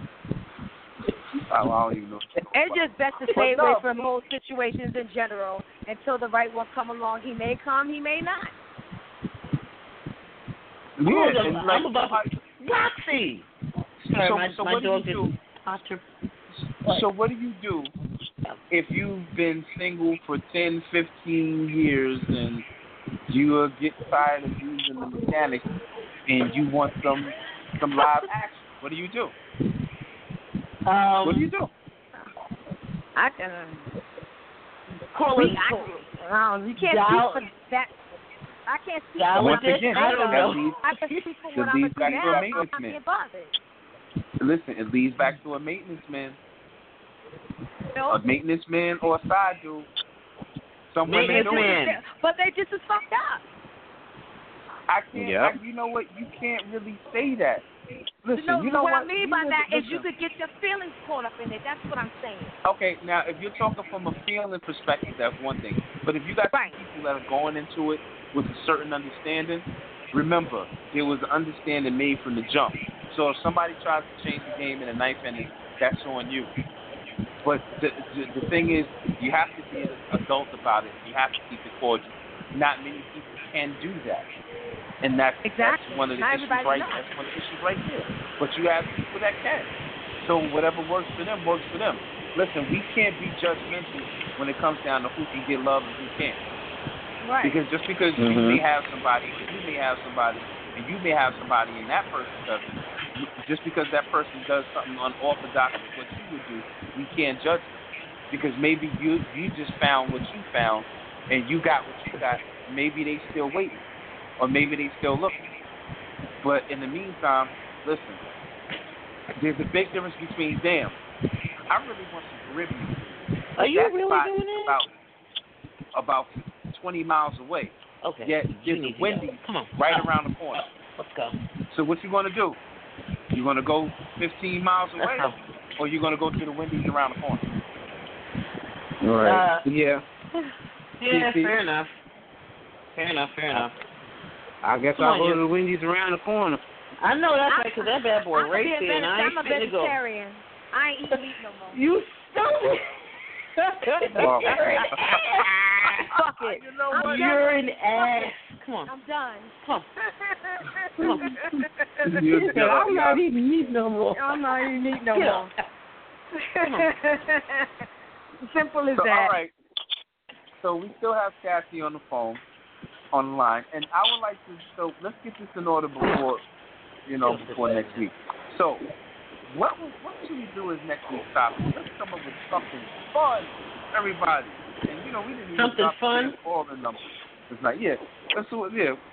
I don't even know. It's just best to stay away from most situations in general until the right one come along. He may come, he may not. Yeah, I'm about Roxy. Sorry, so my what dog do you do? So what do you do if you've been single for 10, 15 years and You get tired of using the mechanics and you want some live action. What do you do? What do you do? I can Call it. you can't speak for that. I can't speak for Once what again, I don't know. I can speak for what I'm leads back to a now. maintenance I'm man. not bothered. Listen, it leads back to a maintenance man. No. A maintenance man or a side dude. Some women Maintenance do man. it. But they just as fucked up. I can't. You know what? You can't really say that. Listen, you know what what? I mean by that is you Listen. could get your feelings caught up in it. That's what I'm saying. Okay, now if you're talking from a feeling perspective, that's one thing. But if you got Right. people that are going into it with a certain understanding, remember there was an understanding made from the jump. So if somebody tries to change the game in a ninth inning, that's on you. But the thing is, you have to be an adult about it. You have to keep it cordial. Not many people can do that, and that's one of the issues right. That's one of the issues right there. But you have people that can. So whatever works for them works for them. Listen, we can't be judgmental when it comes down to who can get love and who can't. Right. Because just because you may have somebody, and you may have somebody, and you may have somebody, and that person doesn't. Just because that person does something unorthodox with what you would do, we can't judge them. Because maybe you just found what you found, and you got what you got. Maybe they still waiting, or maybe they still looking. But in the meantime, listen, there's a big difference between damn. I really want some Caribbean. Are you That really spot doing is that? About 20 miles away. Okay. Yet there's a Wendy's right around the corner. Let's go. So what you gonna do? You gonna go 15 miles away, or you gonna go to the Wendy's around the corner? Right. Yeah, fair enough. Fair enough. I guess I'll go to the Wendy's around the corner. I know that's right, because that bad boy right there, and I ain't I'm a finna go. vegetarian. I ain't eating meat no more. You stupid. Fuck it. You know what? You're an ass. Come on. I'm done. Come on. I'm not eating meat no more. I'm not eating meat no more. Simple as So, that. all right. So we still have Cassie on the phone, on the line, and I would like to. So let's get this in order before next week. So what should we do as next week's topic? Let's come up with something fun, everybody. And we didn't even something fun. All the numbers. It's like what's fun.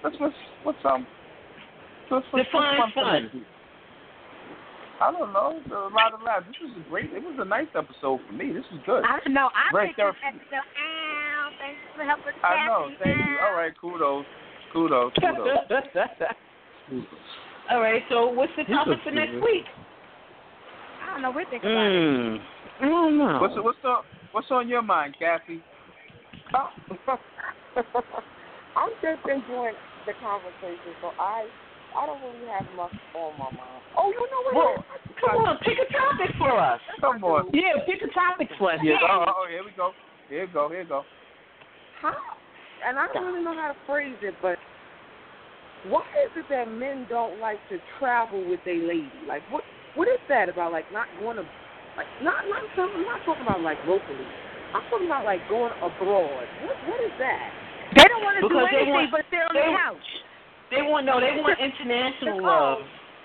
I don't know. There's a lot of laughs. This was it was a nice episode for me. This was good. I don't know. I Very think this episode. Thanks for helping. I know. Thank you. All right. Kudos. All right. So what's the topic for next week? I don't know. We're thinking about it. I don't know. What's on your mind, Cassie? I'm just enjoying the conversation, so I don't really have much on my mind. Oh, you know what? Well, come on, pick a topic for us. Come on. Yeah, pick a topic for us. Yeah. Oh, here we go. Here you go. How? And I don't really know how to phrase it, but why is it that men don't like to travel with their lady? Like, what is that about? Like, not going to, like, I'm not talking about like locally. I'm talking about like going abroad. What is that? They don't want to do Because they anything want- but sit on the couch. They want international love.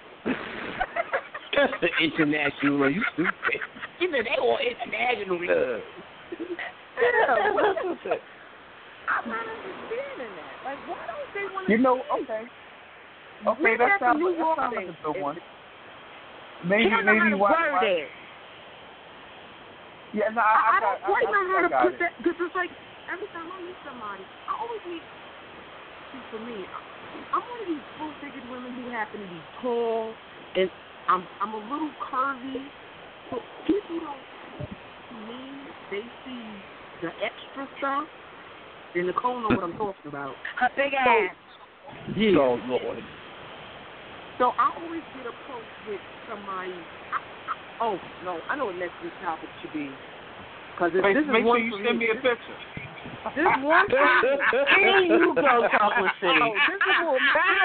International love. You stupid. You know, they want international love. Yeah, what is it? I'm not understanding that. Like, why don't they want to? Okay. Okay, Maybe that that's sounds a New York like thing. a good one. They don't know how to word it. Yeah, no, I don't quite know how to put it. that, because it's like every time I meet somebody, I always meet. For me, I'm one of these full-figured women who happen to be tall, and I'm a little curvy. So people don't see me; they see the extra stuff. And Nicole know what I'm talking about. Her big ass. Yeah. Oh, Lord. So I always get approached with somebody. I know what next week's topic should be. Because this is make one sure you for send me a picture. This is one for me. Here you go, Chocolate City. Oh, this is one.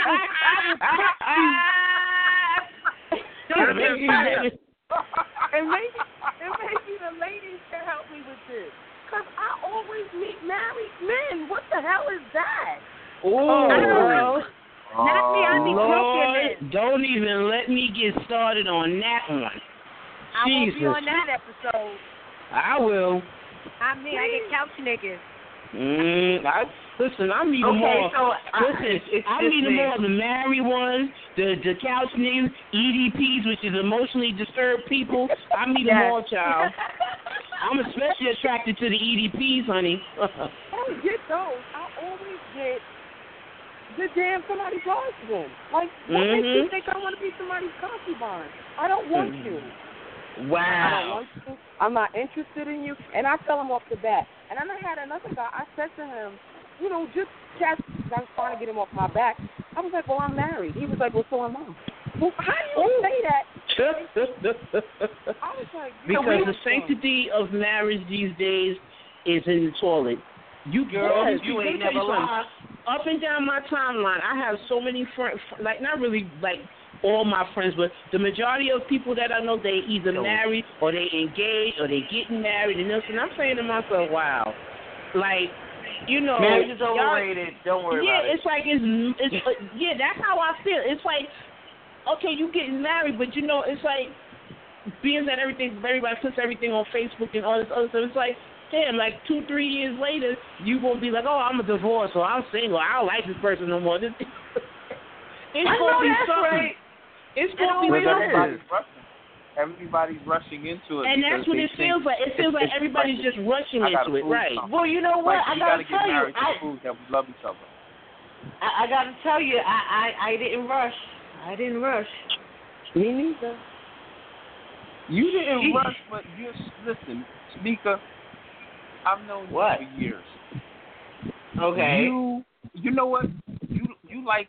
And maybe the ladies can help me with this. Because I always meet married men. What the hell is that? Oh, not me. I be Lord, broken. don't even let me get started on that one. I won't Jesus. be on that episode. I will. I get couch niggas. Listen, I meet them all. I meet them all. The married ones, the couch niggas, EDPs, which is emotionally disturbed people. I meet them all, child. I'm especially attracted to the EDPs, honey. I don't get those. I always get the damn somebody's husband. Like, what makes you think I want to be somebody's concubine? I don't want you. Wow. I don't want you. I'm not interested in you. And I tell him off the bat. And then I had another guy. I said to him, you know, just chat. I was trying to get him off my back. I was like, well, I'm married. He was like, well, so am I. Well, how do you say that? I was like, because the sanctity of marriage these days is in the toilet. You girls, you ain't never lied. Up and down my timeline, I have so many friends, like not really like all my friends, but the majority of people that I know, they either married or they engaged or they getting married and this. And I'm saying to myself, wow, like, you know, marriage is overrated. Don't worry about it. Yeah, it's like yeah, that's how I feel. It's like, okay, you getting married, but you know, it's like being that everybody puts everything on Facebook and all this other stuff. It's like, damn, like 2-3 years later, you won't be like, oh, I'm a divorce or I'm single. I don't like this person no more. It's gonna be something. Right. It's gonna be something. Everybody's rushing into it. And that's what it feels like. It feels like everybody's just rushing into it, right? Well, you know what? Like, I gotta get married to prove that we love each other. I gotta tell you, I didn't rush. I didn't rush. Me neither. You didn't rush, but listen, Mika, I've known you for years. Okay. You know what? You like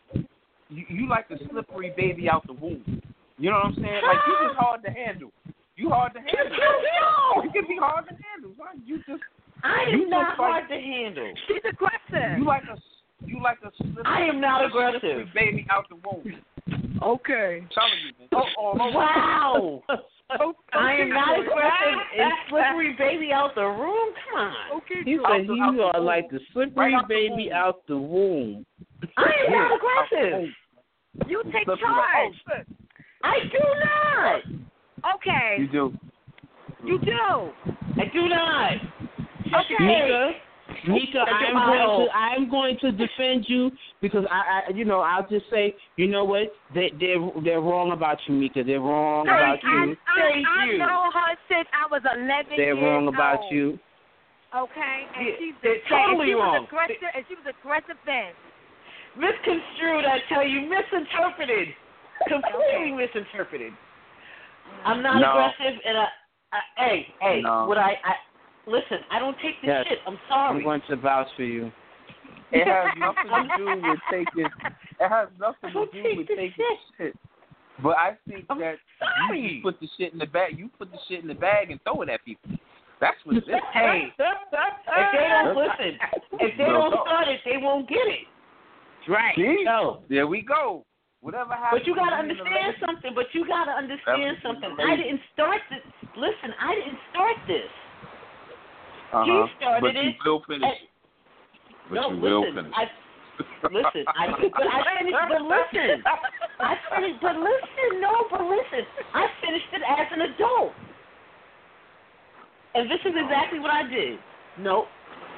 a slippery baby out the womb. You know what I'm saying? Like, you just hard to handle. You hard to handle. You can be hard to handle. Right? I am not hard to handle. She's aggressive. You like a slippery. I am not aggressive. Baby out the womb. Okay. I'm telling you, man. Wow. I am not aggressive and slippery baby out the room. Come on. Okay. He said you are like the slippery baby out the womb. I am not aggressive. You take charge. I do not. Okay. You do. You do. I do not. Okay. Mika, I'm going to defend you because I'll just say, you know what? They're wrong about you, Mika. They're wrong about you. I know her since I was 11 years old. They're wrong about you. Okay, and they're totally wrong. And she was aggressive then. Misconstrued, I tell you, misinterpreted, completely misinterpreted. I'm not aggressive, and listen, I don't take this shit. I'm sorry. I'm going to vouch for you. It has nothing to do with taking. It has nothing to do with taking shit. But I think that you just put the shit in the bag. You put the shit in the bag and throw it at people. That's what it is. Hey, if they don't listen, if they don't start it, they won't get it. Right. So there we go. Whatever happens. But you gotta understand something. I didn't start this. Listen, I didn't start this. He started but you will finish. I finished it as an adult. And this is exactly what I did. No.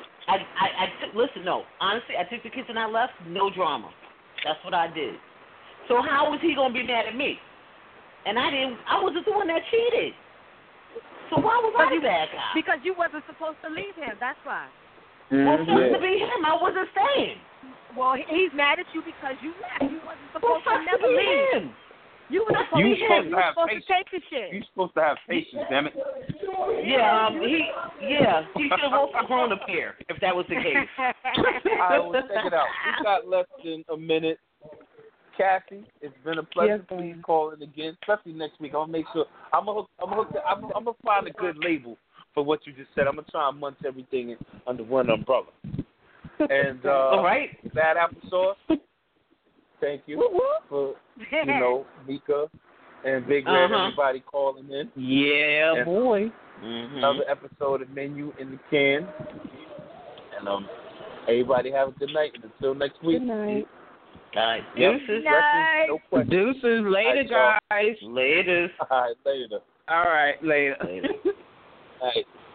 Honestly, I took the kids and I left, no drama. That's what I did. So how was he going to be mad at me? And I wasn't the one that cheated. So why was I the bad guy? Because you wasn't supposed to leave him, that's why. Well, it was to be him, I wasn't staying. Well, he's mad at you because you left. You wasn't supposed to never leave. Him. You were supposed to take the shit. You're supposed to have patience, damn it. Yeah, he should have also grown up here if that was the case. All right, well, check it out. We got less than a minute. Cassie, it's been a pleasure. Please call in again, especially next week. I'm gonna make sure I'm gonna find a good label for what you just said. I'm gonna try and munch everything under one umbrella. And all right, Bad Applesauce. Thank you for Mika and Big Red, everybody calling in. Yeah, and boy. Another episode of Menu in the Can. And Everybody have a good night, and until next week. Good night. All right. Yep. Deuces. No question. Deuces. Later, guys. Later. All right, later. All right, later. Later. All right.